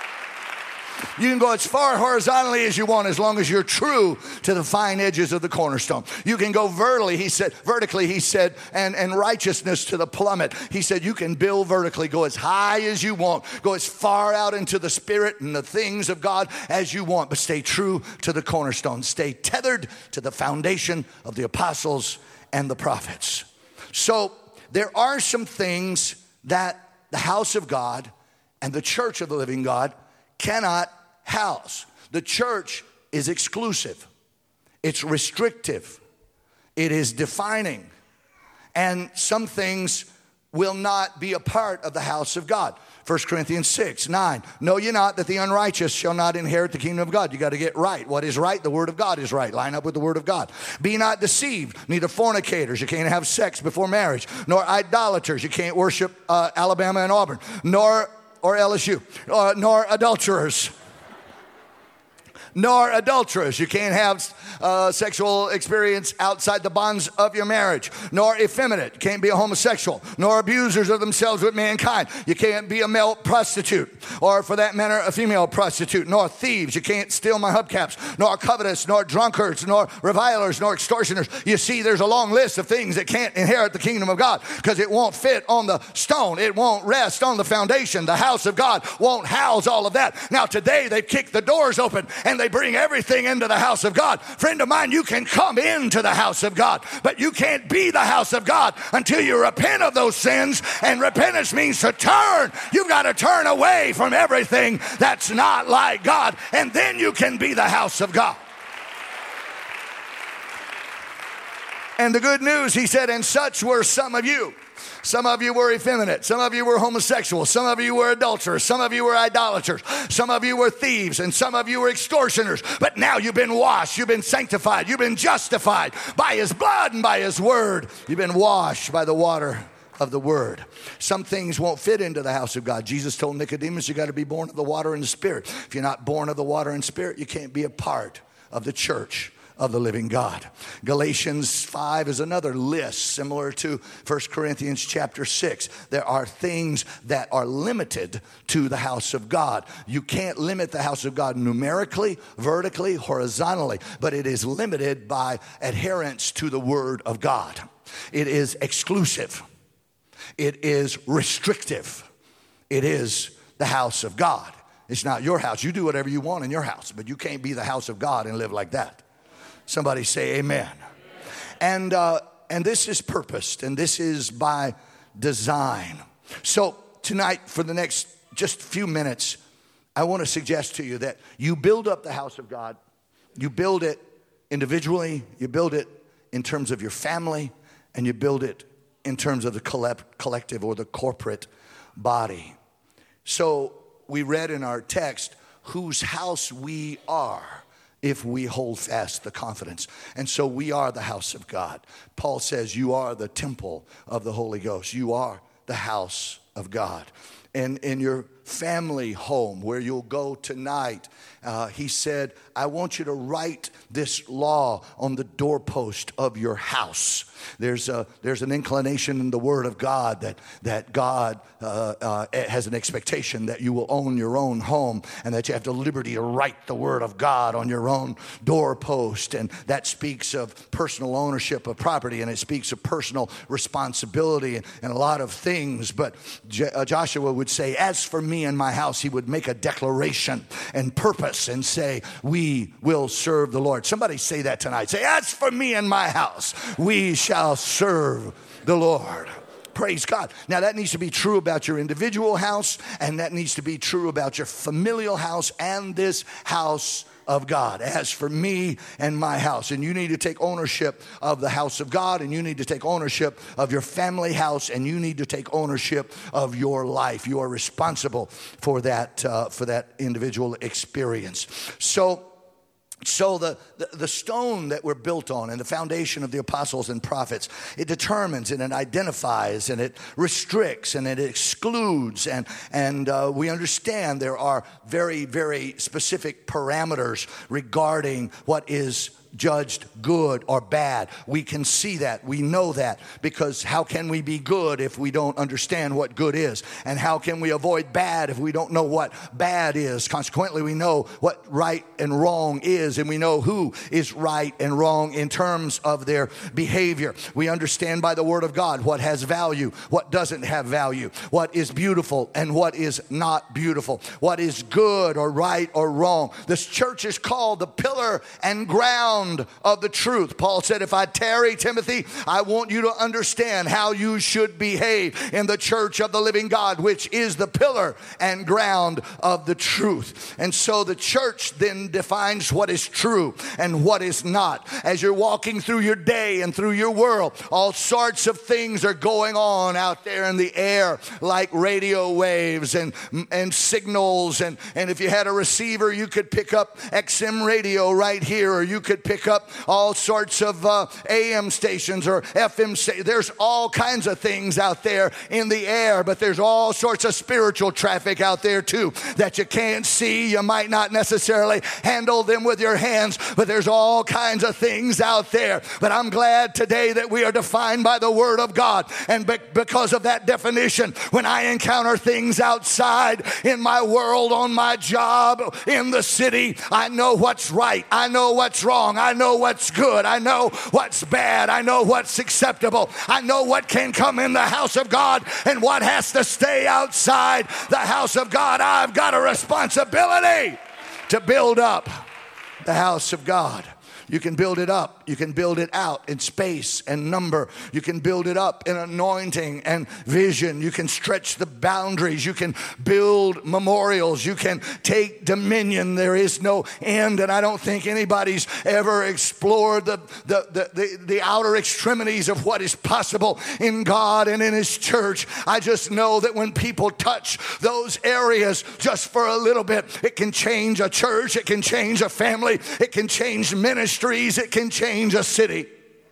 Speaker 1: You can go as far horizontally as you want, as long as you're true to the fine edges of the cornerstone. You can go vertically, he said, vertically, he said, and, and righteousness to the plummet. He said, you can build vertically, go as high as you want, go as far out into the spirit and the things of God as you want, but stay true to the cornerstone. Stay tethered to the foundation of the apostles and the prophets. So there are some things that the house of God and the church of the living God cannot house. The church is exclusive. It's restrictive. It is defining. And some things will not be a part of the house of God. First Corinthians six, nine. Know ye not that the unrighteous shall not inherit the kingdom of God? You got to get right. What is right? The word of God is right. Line up with the word of God. Be not deceived, neither fornicators. You can't have sex before marriage. Nor idolaters. You can't worship uh, Alabama and Auburn. Nor or L S U, uh, nor adulterers, nor adulterers. You can't have uh, sexual experience outside the bonds of your marriage, nor effeminate. You can't be a homosexual, nor abusers of themselves with mankind. You can't be a male prostitute, or for that matter, a female prostitute, nor thieves. You can't steal my hubcaps, nor covetous, nor drunkards, nor revilers, nor extortioners. You see, there's a long list of things that can't inherit the kingdom of God because it won't fit on the stone. It won't rest on the foundation. The house of God won't house all of that. Now, today, they've kicked the doors open and they bring everything into the house of God. Friend of mine, you can come into the house of God, but you can't be the house of God until you repent of those sins. And repentance means to turn. You've got to turn away from everything that's not like God, and then you can be the house of God. And the good news, he said, and such were some of you. Some of you were effeminate. Some of you were homosexual. Some of you were adulterers. Some of you were idolaters. Some of you were thieves. And some of you were extortioners. But now you've been washed. You've been sanctified. You've been justified by his blood and by his word. You've been washed by the water of the word. Some things won't fit into the house of God. Jesus told Nicodemus, you got to be born of the water and the spirit. If you're not born of the water and spirit, you can't be a part of the church of the living God. Galatians five is another list similar to First Corinthians chapter six. There are things that are limited to the house of God. You can't limit the house of God numerically, vertically, horizontally, but it is limited by adherence to the word of God. It is exclusive. It is restrictive. It is the house of God. It's not your house. You do whatever you want in your house, but you can't be the house of God and live like that. Somebody say amen. And uh, and this is purposed, and this is by design. So tonight, for the next just few minutes, I want to suggest to you that you build up the house of God. You build it individually. You build it in terms of your family, and you build it in terms of the collective or the corporate body. So we read in our text, whose house we are, if we hold fast the confidence. And so we are the house of God. Paul says you are the temple of the Holy Ghost. You are the house of God. And in your family home where you'll go tonight, uh, he said, I want you to write this law on the doorpost of your house. There's a, there's an inclination in the Word of God that, that God uh, uh, has an expectation that you will own your own home and that you have the liberty to write the Word of God on your own doorpost. And that speaks of personal ownership of property, and it speaks of personal responsibility and, and a lot of things. But J- uh, Joshua would say, as for me and my house, he would make a declaration and purpose and say, we will serve the Lord. Somebody say that tonight. Say, as for me and my house, we shall serve the Lord. Praise God. Now that needs to be true about your individual house, and that needs to be true about your familial house and this house of God. As for me and my house, and you need to take ownership of the house of God, and you need to take ownership of your family house, and you need to take ownership of your life. You are responsible for that uh, for that individual experience. So So the, the, the stone that we're built on and the foundation of the apostles and prophets, it determines and it identifies and it restricts and it excludes. And, and uh, we understand there are very, very specific parameters regarding what is judged good or bad. We can see that. We know that, because how can we be good if we don't understand what good is? And how can we avoid bad if we don't know what bad is? Consequently, we know what right and wrong is, and we know who is right and wrong in terms of their behavior. We understand by the Word of God what has value, what doesn't have value, what is beautiful and what is not beautiful, what is good or right or wrong. This church is called the pillar and ground of the truth. Paul said, if I tarry, Timothy, I want you to understand how you should behave in the church of the living God, which is the pillar and ground of the truth. And so the church then defines what is true and what is not. As you're walking through your day and through your world, all sorts of things are going on out there in the air, like radio waves and, and signals. And, and if you had a receiver, you could pick up X M radio right here, or you could pick pick up all sorts of uh, A M stations or F M stations. There's all kinds of things out there in the air, but there's all sorts of spiritual traffic out there too that you can't see. You might not necessarily handle them with your hands, but there's all kinds of things out there. But I'm glad today that we are defined by the Word of God. And be- because of that definition, when I encounter things outside in my world, on my job, in the city, I know what's right. I know what's wrong. I know what's good. I know what's bad. I know what's acceptable. I know what can come in the house of God and what has to stay outside the house of God. I've got a responsibility to build up the house of God. You can build it up. You can build it out in space and number. You can build it up in anointing and vision. You can stretch the boundaries. You can build memorials. You can take dominion. There is no end. And I don't think anybody's ever explored the, the, the, the, the outer extremities of what is possible in God and in His church. I just know that when people touch those areas just for a little bit, it can change a church. It can change a family. It can change ministry. It can change a city.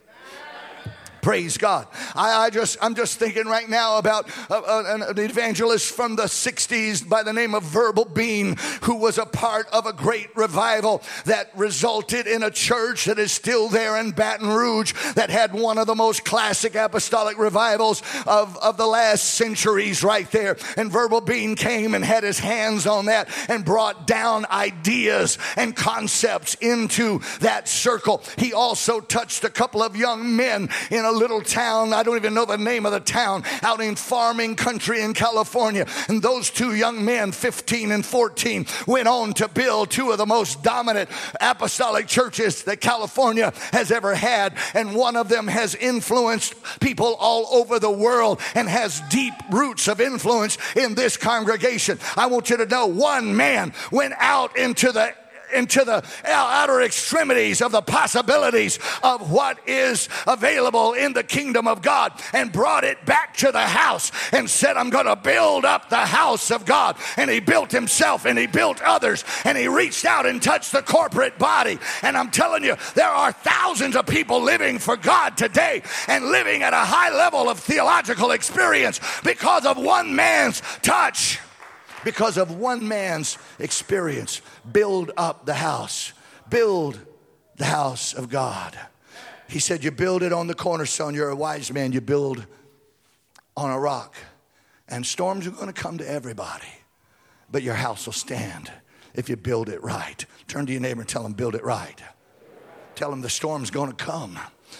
Speaker 1: Praise God. I, I just, I'm just thinking right now about uh, an, an evangelist from the sixties by the name of Verbal Bean, who was a part of a great revival that resulted in a church that is still there in Baton Rouge that had one of the most classic apostolic revivals of, of the last centuries right there. And Verbal Bean came and had his hands on that and brought down ideas and concepts into that circle. He also touched a couple of young men in a little town, I don't even know the name of the town, out in farming country in California. And those two young men, fifteen and fourteen, went on to build two of the most dominant apostolic churches that California has ever had. And one of them has influenced people all over the world and has deep roots of influence in this congregation. I want you to know, one man went out into the into the outer extremities of the possibilities of what is available in the kingdom of God and brought it back to the house and said, I'm going to build up the house of God. And he built himself and he built others and he reached out and touched the corporate body. And I'm telling you, there are thousands of people living for God today and living at a high level of theological experience because of one man's touch. Because of one man's experience. Build up the house. Build the house of God. He said, you build it on the cornerstone. You're a wise man. You build on a rock. And storms are going to come to everybody. But your house will stand if you build it right. Turn to your neighbor and tell him, build it right. Tell him the storm's going to come.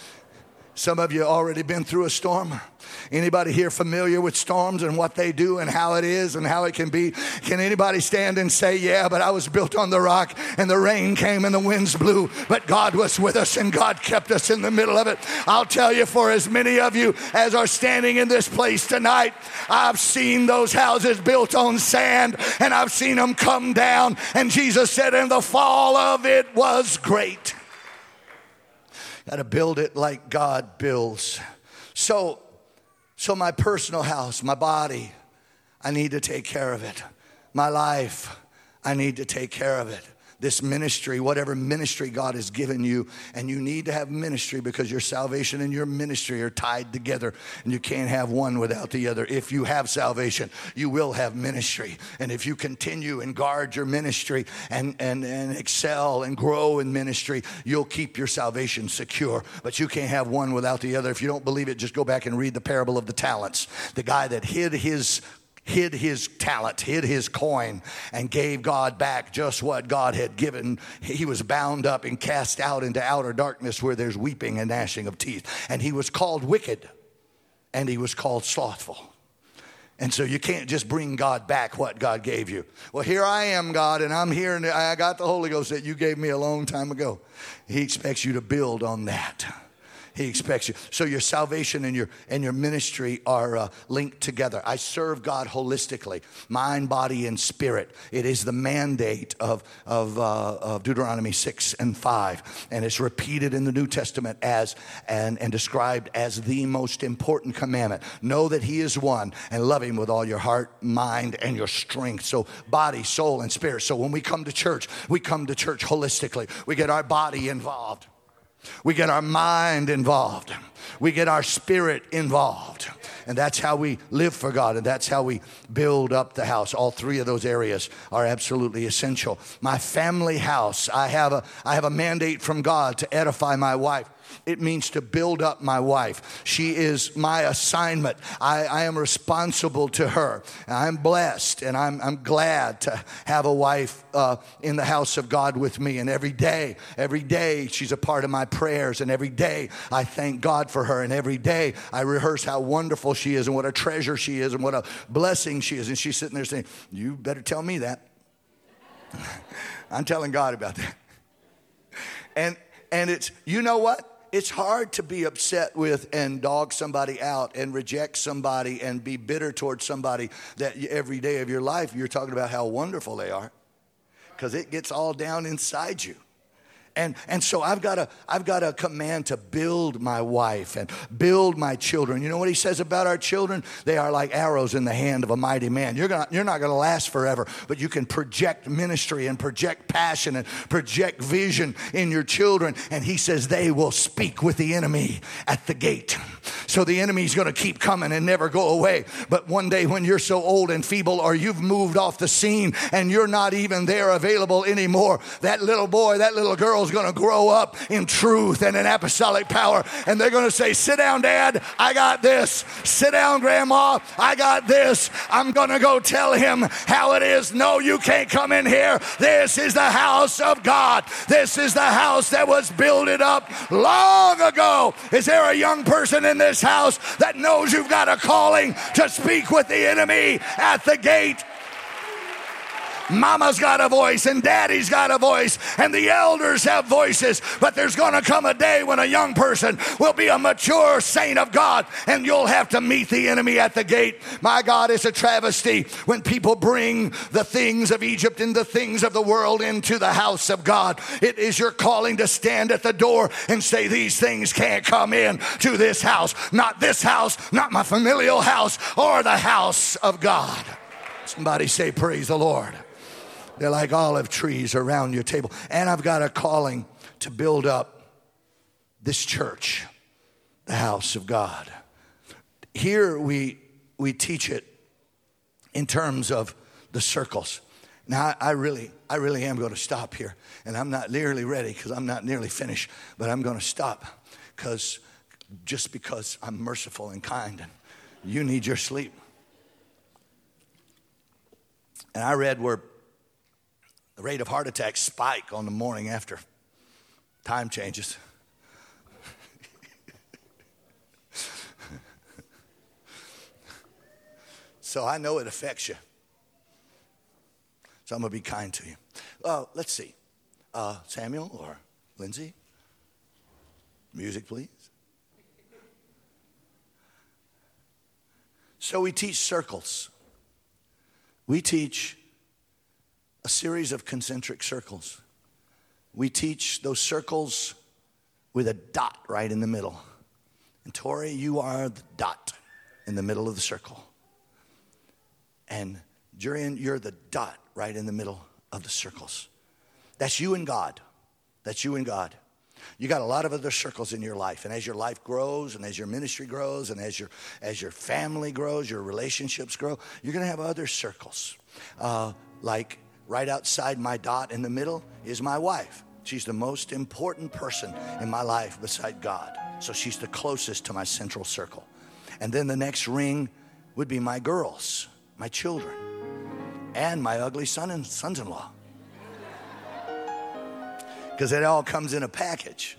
Speaker 1: Some of you already been through a storm. Anybody here familiar with storms and what they do and how it is and how it can be? Can anybody stand and say, yeah, but I was built on the rock and the rain came and the winds blew, but God was with us and God kept us in the middle of it? I'll tell you, for as many of you as are standing in this place tonight, I've seen those houses built on sand and I've seen them come down. And Jesus said, and the fall of it was great. Got to build it like God builds. So, so my personal house, my body, I need to take care of it. My life, I need to take care of it. This ministry, whatever ministry God has given you, and you need to have ministry because your salvation and your ministry are tied together, and you can't have one without the other. If you have salvation, you will have ministry. And if you continue and guard your ministry and, and, and excel and grow in ministry, you'll keep your salvation secure. But you can't have one without the other. If you don't believe it, just go back and read the parable of the talents. The guy that hid his hid his talent, hid his coin, and gave God back just what God had given. He was bound up and cast out into outer darkness where there's weeping and gnashing of teeth. And he was called wicked, and he was called slothful. And so you can't just bring God back what God gave you. Well, here I am, God, and I'm here, and I got the Holy Ghost that you gave me a long time ago. He expects you to build on that. He expects you. So your salvation and your and your ministry are uh, linked together. I serve God holistically, mind, body, and spirit. It is the mandate of of, uh, of Deuteronomy six and five, and it's repeated in the New Testament as and and described as the most important commandment. Know that He is one, and love Him with all your heart, mind, and your strength. So body, soul, and spirit. So when we come to church, we come to church holistically. We get our body involved. We get our mind involved. We get our spirit involved. And that's how we live for God. And that's how we build up the house. All three of those areas are absolutely essential. My family house, I have a, I have a mandate from God to edify my wife. It means to build up my wife. She is my assignment. I, I am responsible to her. I'm blessed, and I'm, I'm glad to have a wife uh, in the house of God with me. And every day, every day, she's a part of my prayers. And every day, I thank God for her. And every day, I rehearse how wonderful she is and what a treasure she is and what a blessing she is. And she's sitting there saying, you better tell me that. I'm telling God about that. And and it's, you know what? It's hard to be upset with and dog somebody out and reject somebody and be bitter towards somebody that every day of your life you're talking about how wonderful they are, because it gets all down inside you. And and so I've got a I've got a command to build my wife and build my children. You know what he says about our children? They are like arrows in the hand of a mighty man. You're gonna you're not gonna last forever, but you can project ministry and project passion and project vision in your children. And he says they will speak with the enemy at the gate. So the enemy's gonna keep coming and never go away. But one day when you're so old and feeble, or you've moved off the scene and you're not even there available anymore, that little boy, that little girl is going to grow up in truth and in apostolic power, and they're going to say, sit down, Dad, I got this. Sit down, Grandma, I got this. I'm going to go tell him how it is. No, you can't come in here. This is the house of God. This is the house that was builded up long ago. Is there a young person in this house that knows you've got a calling to speak with the enemy at the gate? Mama's got a voice and daddy's got a voice and the elders have voices, but there's going to come a day when a young person will be a mature saint of God, and you'll have to meet the enemy at the gate. My God, it's a travesty when people bring the things of Egypt and the things of the world into the house of God. It is your calling to stand at the door and say, these things can't come in to this house. Not this house, not my familial house, or the house of God. Somebody say, praise the Lord. They're like olive trees around your table. And I've got a calling to build up this church, the house of God. Here we we teach it in terms of the circles. Now, I, I really, I really am going to stop here. And I'm not nearly ready because I'm not nearly finished. But I'm going to stop because just because I'm merciful and kind, and you need your sleep. And I read where the rate of heart attacks spike on the morning after time changes. So I know it affects you. So I'm going to be kind to you. Well, let's see. Uh, Samuel or Lindsay? Music, please. So we teach circles. We teach a series of concentric circles. We teach those circles with a dot right in the middle. And Tori, you are the dot in the middle of the circle. And Jurian, you're the dot right in the middle of the circles. That's you and God. That's you and God. You got a lot of other circles in your life. And as your life grows, and as your ministry grows, and as your as your family grows, your relationships grow, you're going to have other circles. Uh, like right outside my dot in the middle is my wife. She's the most important person in my life beside God. So she's the closest to my central circle. And then the next ring would be my girls, my children, and my ugly son and sons-in-law. Because it all comes in a package.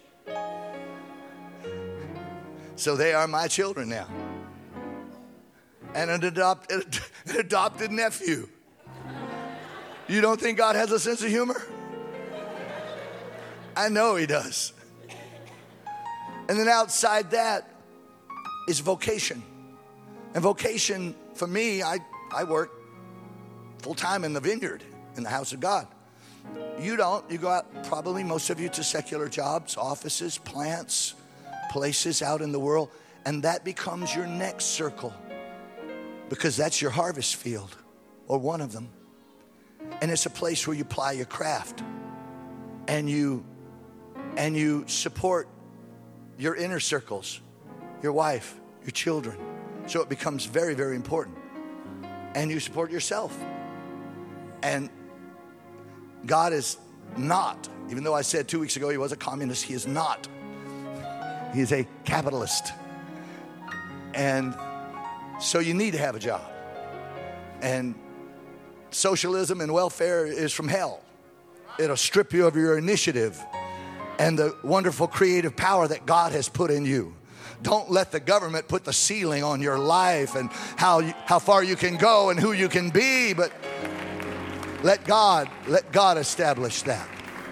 Speaker 1: So they are my children now. And an adopted, an adopted nephew. You don't think God has a sense of humor? I know he does. And then outside that is vocation. And vocation, for me, I, I work full-time in the vineyard, in the house of God. You don't. You go out, probably most of you, to secular jobs, offices, plants, places out in the world. And that becomes your next circle, because that's your harvest field, or one of them. And it's a place where you ply your craft, and you and you support your inner circles, your wife, your children. So it becomes very, very important. And you support yourself. And God is not, even though I said two weeks ago he was a communist, he is not. He is a capitalist. And so you need to have a job. And socialism and welfare is from hell. It'll strip you of your initiative and the wonderful creative power that God has put in you. Don't let the government put the ceiling on your life and how you, how far you can go and who you can be, but let God, let God establish that.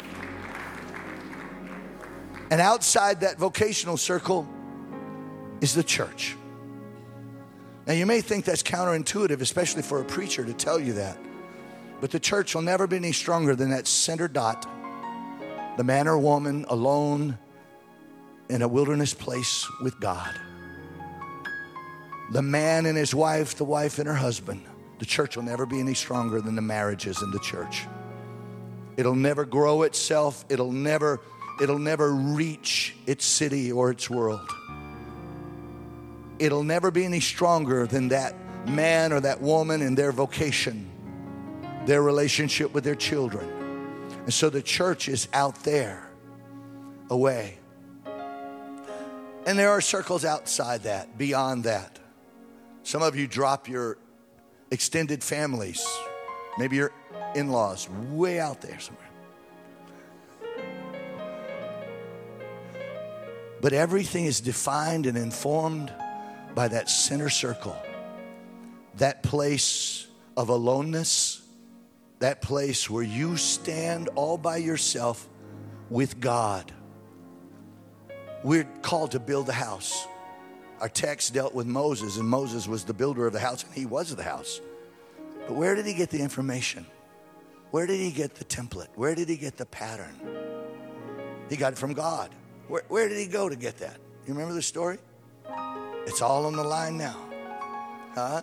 Speaker 1: And outside that vocational circle is the church. Now you may think that's counterintuitive, especially for a preacher to tell you that. But the church will never be any stronger than that center dot, the man or woman alone in a wilderness place with God. The man and his wife, the wife and her husband. The church will never be any stronger than the marriages in the church. It'll never grow itself. It'll never, it'll never reach its city or its world. It'll never be any stronger than that man or that woman in their vocation, their relationship with their children. And so the church is out there, away. And there are circles outside that, beyond that. Some of you drop your extended families, maybe your in-laws, way out there somewhere. But everything is defined and informed by that center circle, that place of aloneness, that place where you stand all by yourself with God. We're called to build a house. Our text dealt with Moses, and Moses was the builder of the house, and he was the house. But where did he get the information? Where did he get the template? Where did he get the pattern? He got it from God. Where, where did he go to get that? You remember the story? It's all on the line now. Huh?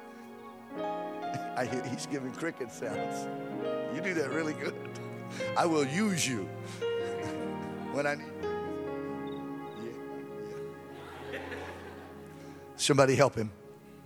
Speaker 1: I hear he's giving cricket sounds. You do that really good. I will use you when I need. Yeah, yeah. Somebody help him.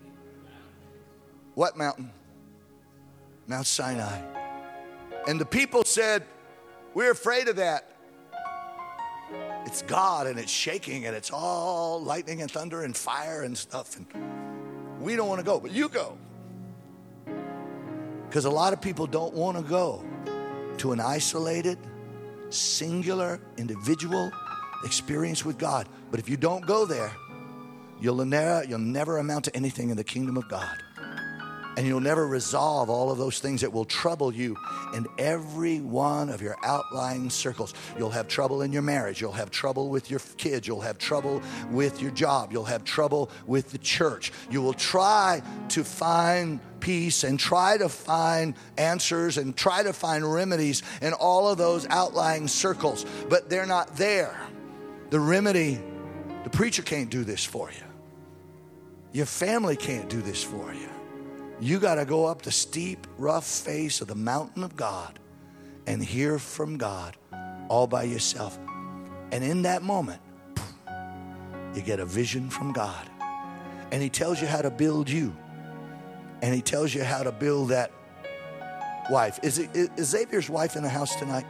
Speaker 1: What mountain? Mount Sinai. And the people said, we're afraid of that. It's God, and it's shaking, and it's all lightning and thunder and fire and stuff. And we don't want to go, but you go. Because a lot of people don't want to go to an isolated, singular, individual experience with God. But if you don't go there, you'll never, you'll never amount to anything in the kingdom of God. And you'll never resolve all of those things that will trouble you in every one of your outlying circles. You'll have trouble in your marriage. You'll have trouble with your kids. You'll have trouble with your job. You'll have trouble with the church. You will try to find peace and try to find answers and try to find remedies in all of those outlying circles. But they're not there. The remedy, the preacher can't do this for you. Your family can't do this for you. You got to go up the steep, rough face of the mountain of God and hear from God all by yourself. And in that moment, you get a vision from God. And he tells you how to build you. And he tells you how to build that wife. Is, it, is Xavier's wife in the house tonight?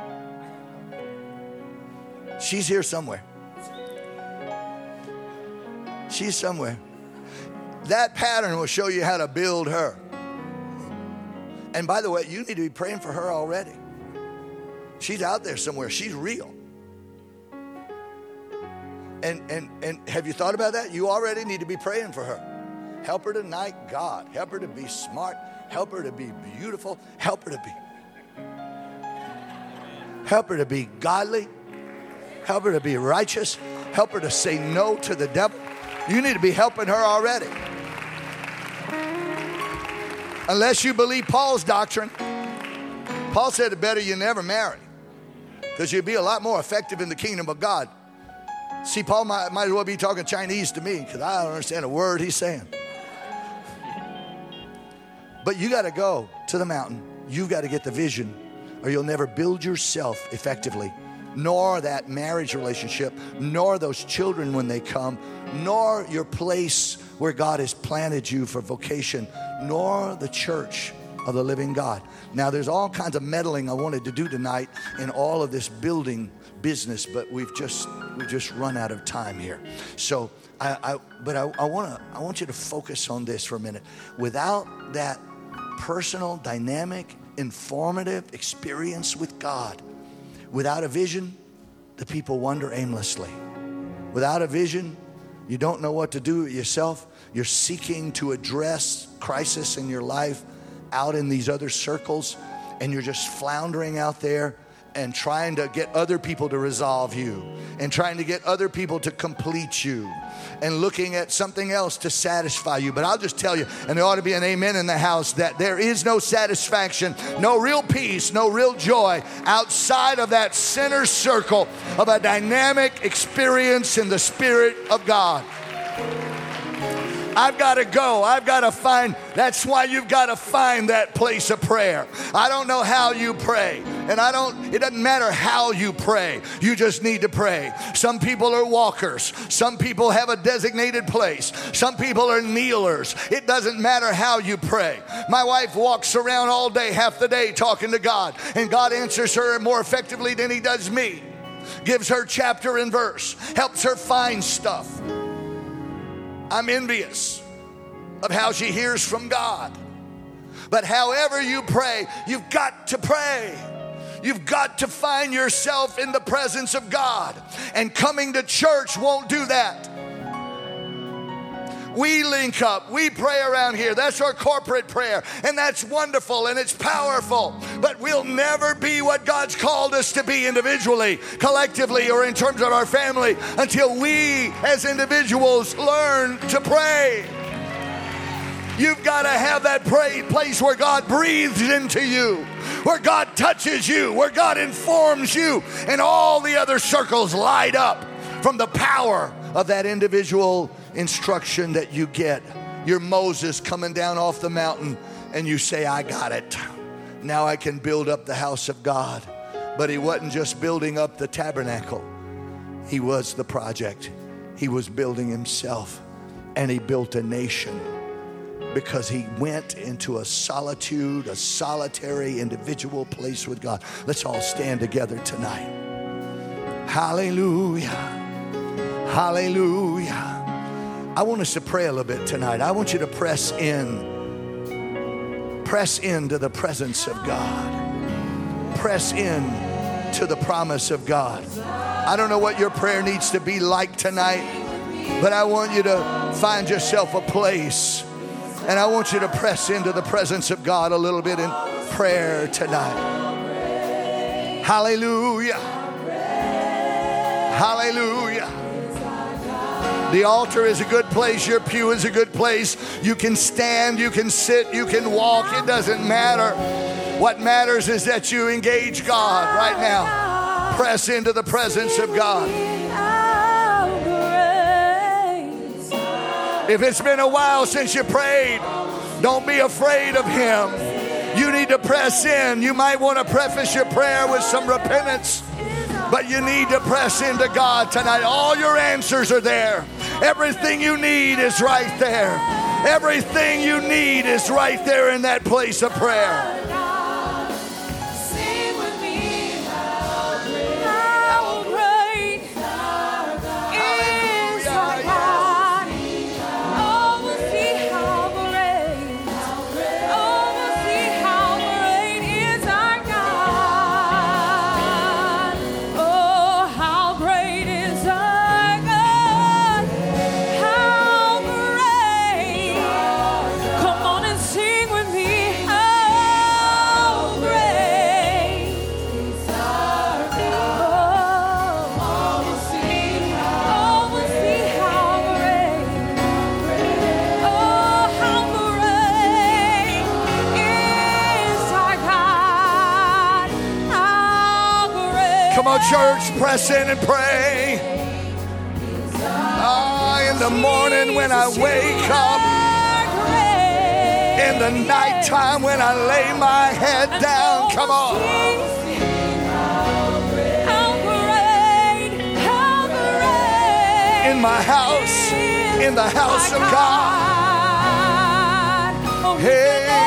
Speaker 1: She's here somewhere. She's somewhere. That pattern will show you how to build her. And by the way, you need to be praying for her already. She's out there somewhere. She's real. And, and, and have you thought about that? You already need to be praying for her. Help her tonight, God. Help her to be smart. Help her to be beautiful. Help her to be. Help her to be godly. Help her to be righteous. Help her to say no to the devil. You need to be helping her already. Unless you believe Paul's doctrine. Paul said it better you never marry, because you'd be a lot more effective in the kingdom of God. See, Paul might, might as well be talking Chinese to me, because I don't understand a word he's saying. But you got to go to the mountain. You've got to get the vision, or you'll never build yourself effectively, nor that marriage relationship, nor those children when they come, nor your place where God has planted you for vocation, nor the church of the living God. Now, there's all kinds of meddling I wanted to do tonight in all of this building business, but we've just we've just run out of time here. So, I, I but I, I want to I want you to focus on this for a minute. Without that personal, dynamic, informative experience with God, without a vision, the people wander aimlessly. Without a vision, you don't know what to do with yourself. You're seeking to address crisis in your life out in these other circles, and you're just floundering out there and trying to get other people to resolve you and trying to get other people to complete you and looking at something else to satisfy you. But I'll just tell you, and there ought to be an amen in the house, that there is no satisfaction, no real peace, no real joy outside of that center circle of a dynamic experience in the Spirit of God. I've got to go. I've got to find. That's why you've got to find that place of prayer. I don't know how you pray. And I don't, it doesn't matter how you pray. You just need to pray. Some people are walkers. Some people have a designated place. Some people are kneelers. It doesn't matter how you pray. My wife walks around all day, half the day, talking to God. And God answers her more effectively than he does me. Gives her chapter and verse. Helps her find stuff. I'm envious of how she hears from God. But however you pray, you've got to pray. You've got to find yourself in the presence of God. And coming to church won't do that. We link up. We pray around here. That's our corporate prayer. And that's wonderful and it's powerful. But we'll never be what God's called us to be individually, collectively, or in terms of our family until we as individuals learn to pray. You've got to have that pray place where God breathes into you, where God touches you, where God informs you, and all the other circles light up from the power of that individual instruction that you get. You're Moses coming down off the mountain and you say, I got it. Now I can build up the house of God. But he wasn't just building up the tabernacle. He was the project. He was building himself, and he built a nation because he went into a solitude, a solitary individual place with God. Let's all stand together tonight. Hallelujah. Hallelujah. I want us to pray a little bit tonight. I want you to press in. Press into the presence of God. Press in to the promise of God. I don't know what your prayer needs to be like tonight, but I want you to find yourself a place, and I want you to press into the presence of God a little bit in prayer tonight. Hallelujah. Hallelujah. The altar is a good place. Your pew is a good place. You can stand, you can sit, you can walk. It doesn't matter. What matters is that you engage God right now. Press into the presence of God. If it's been a while since you prayed, don't be afraid of him. You need to press in. You might want to preface your prayer with some repentance, but you need to press into God tonight. All your answers are there. Everything you need is right there. Everything you need is right there in that place of prayer.
Speaker 2: Come on and sing with me. Oh.
Speaker 1: Come on, church, press in and pray. Ah, in the morning when I wake up, in the nighttime when I lay my head down. Come on. In my house, in the house of God. Hey.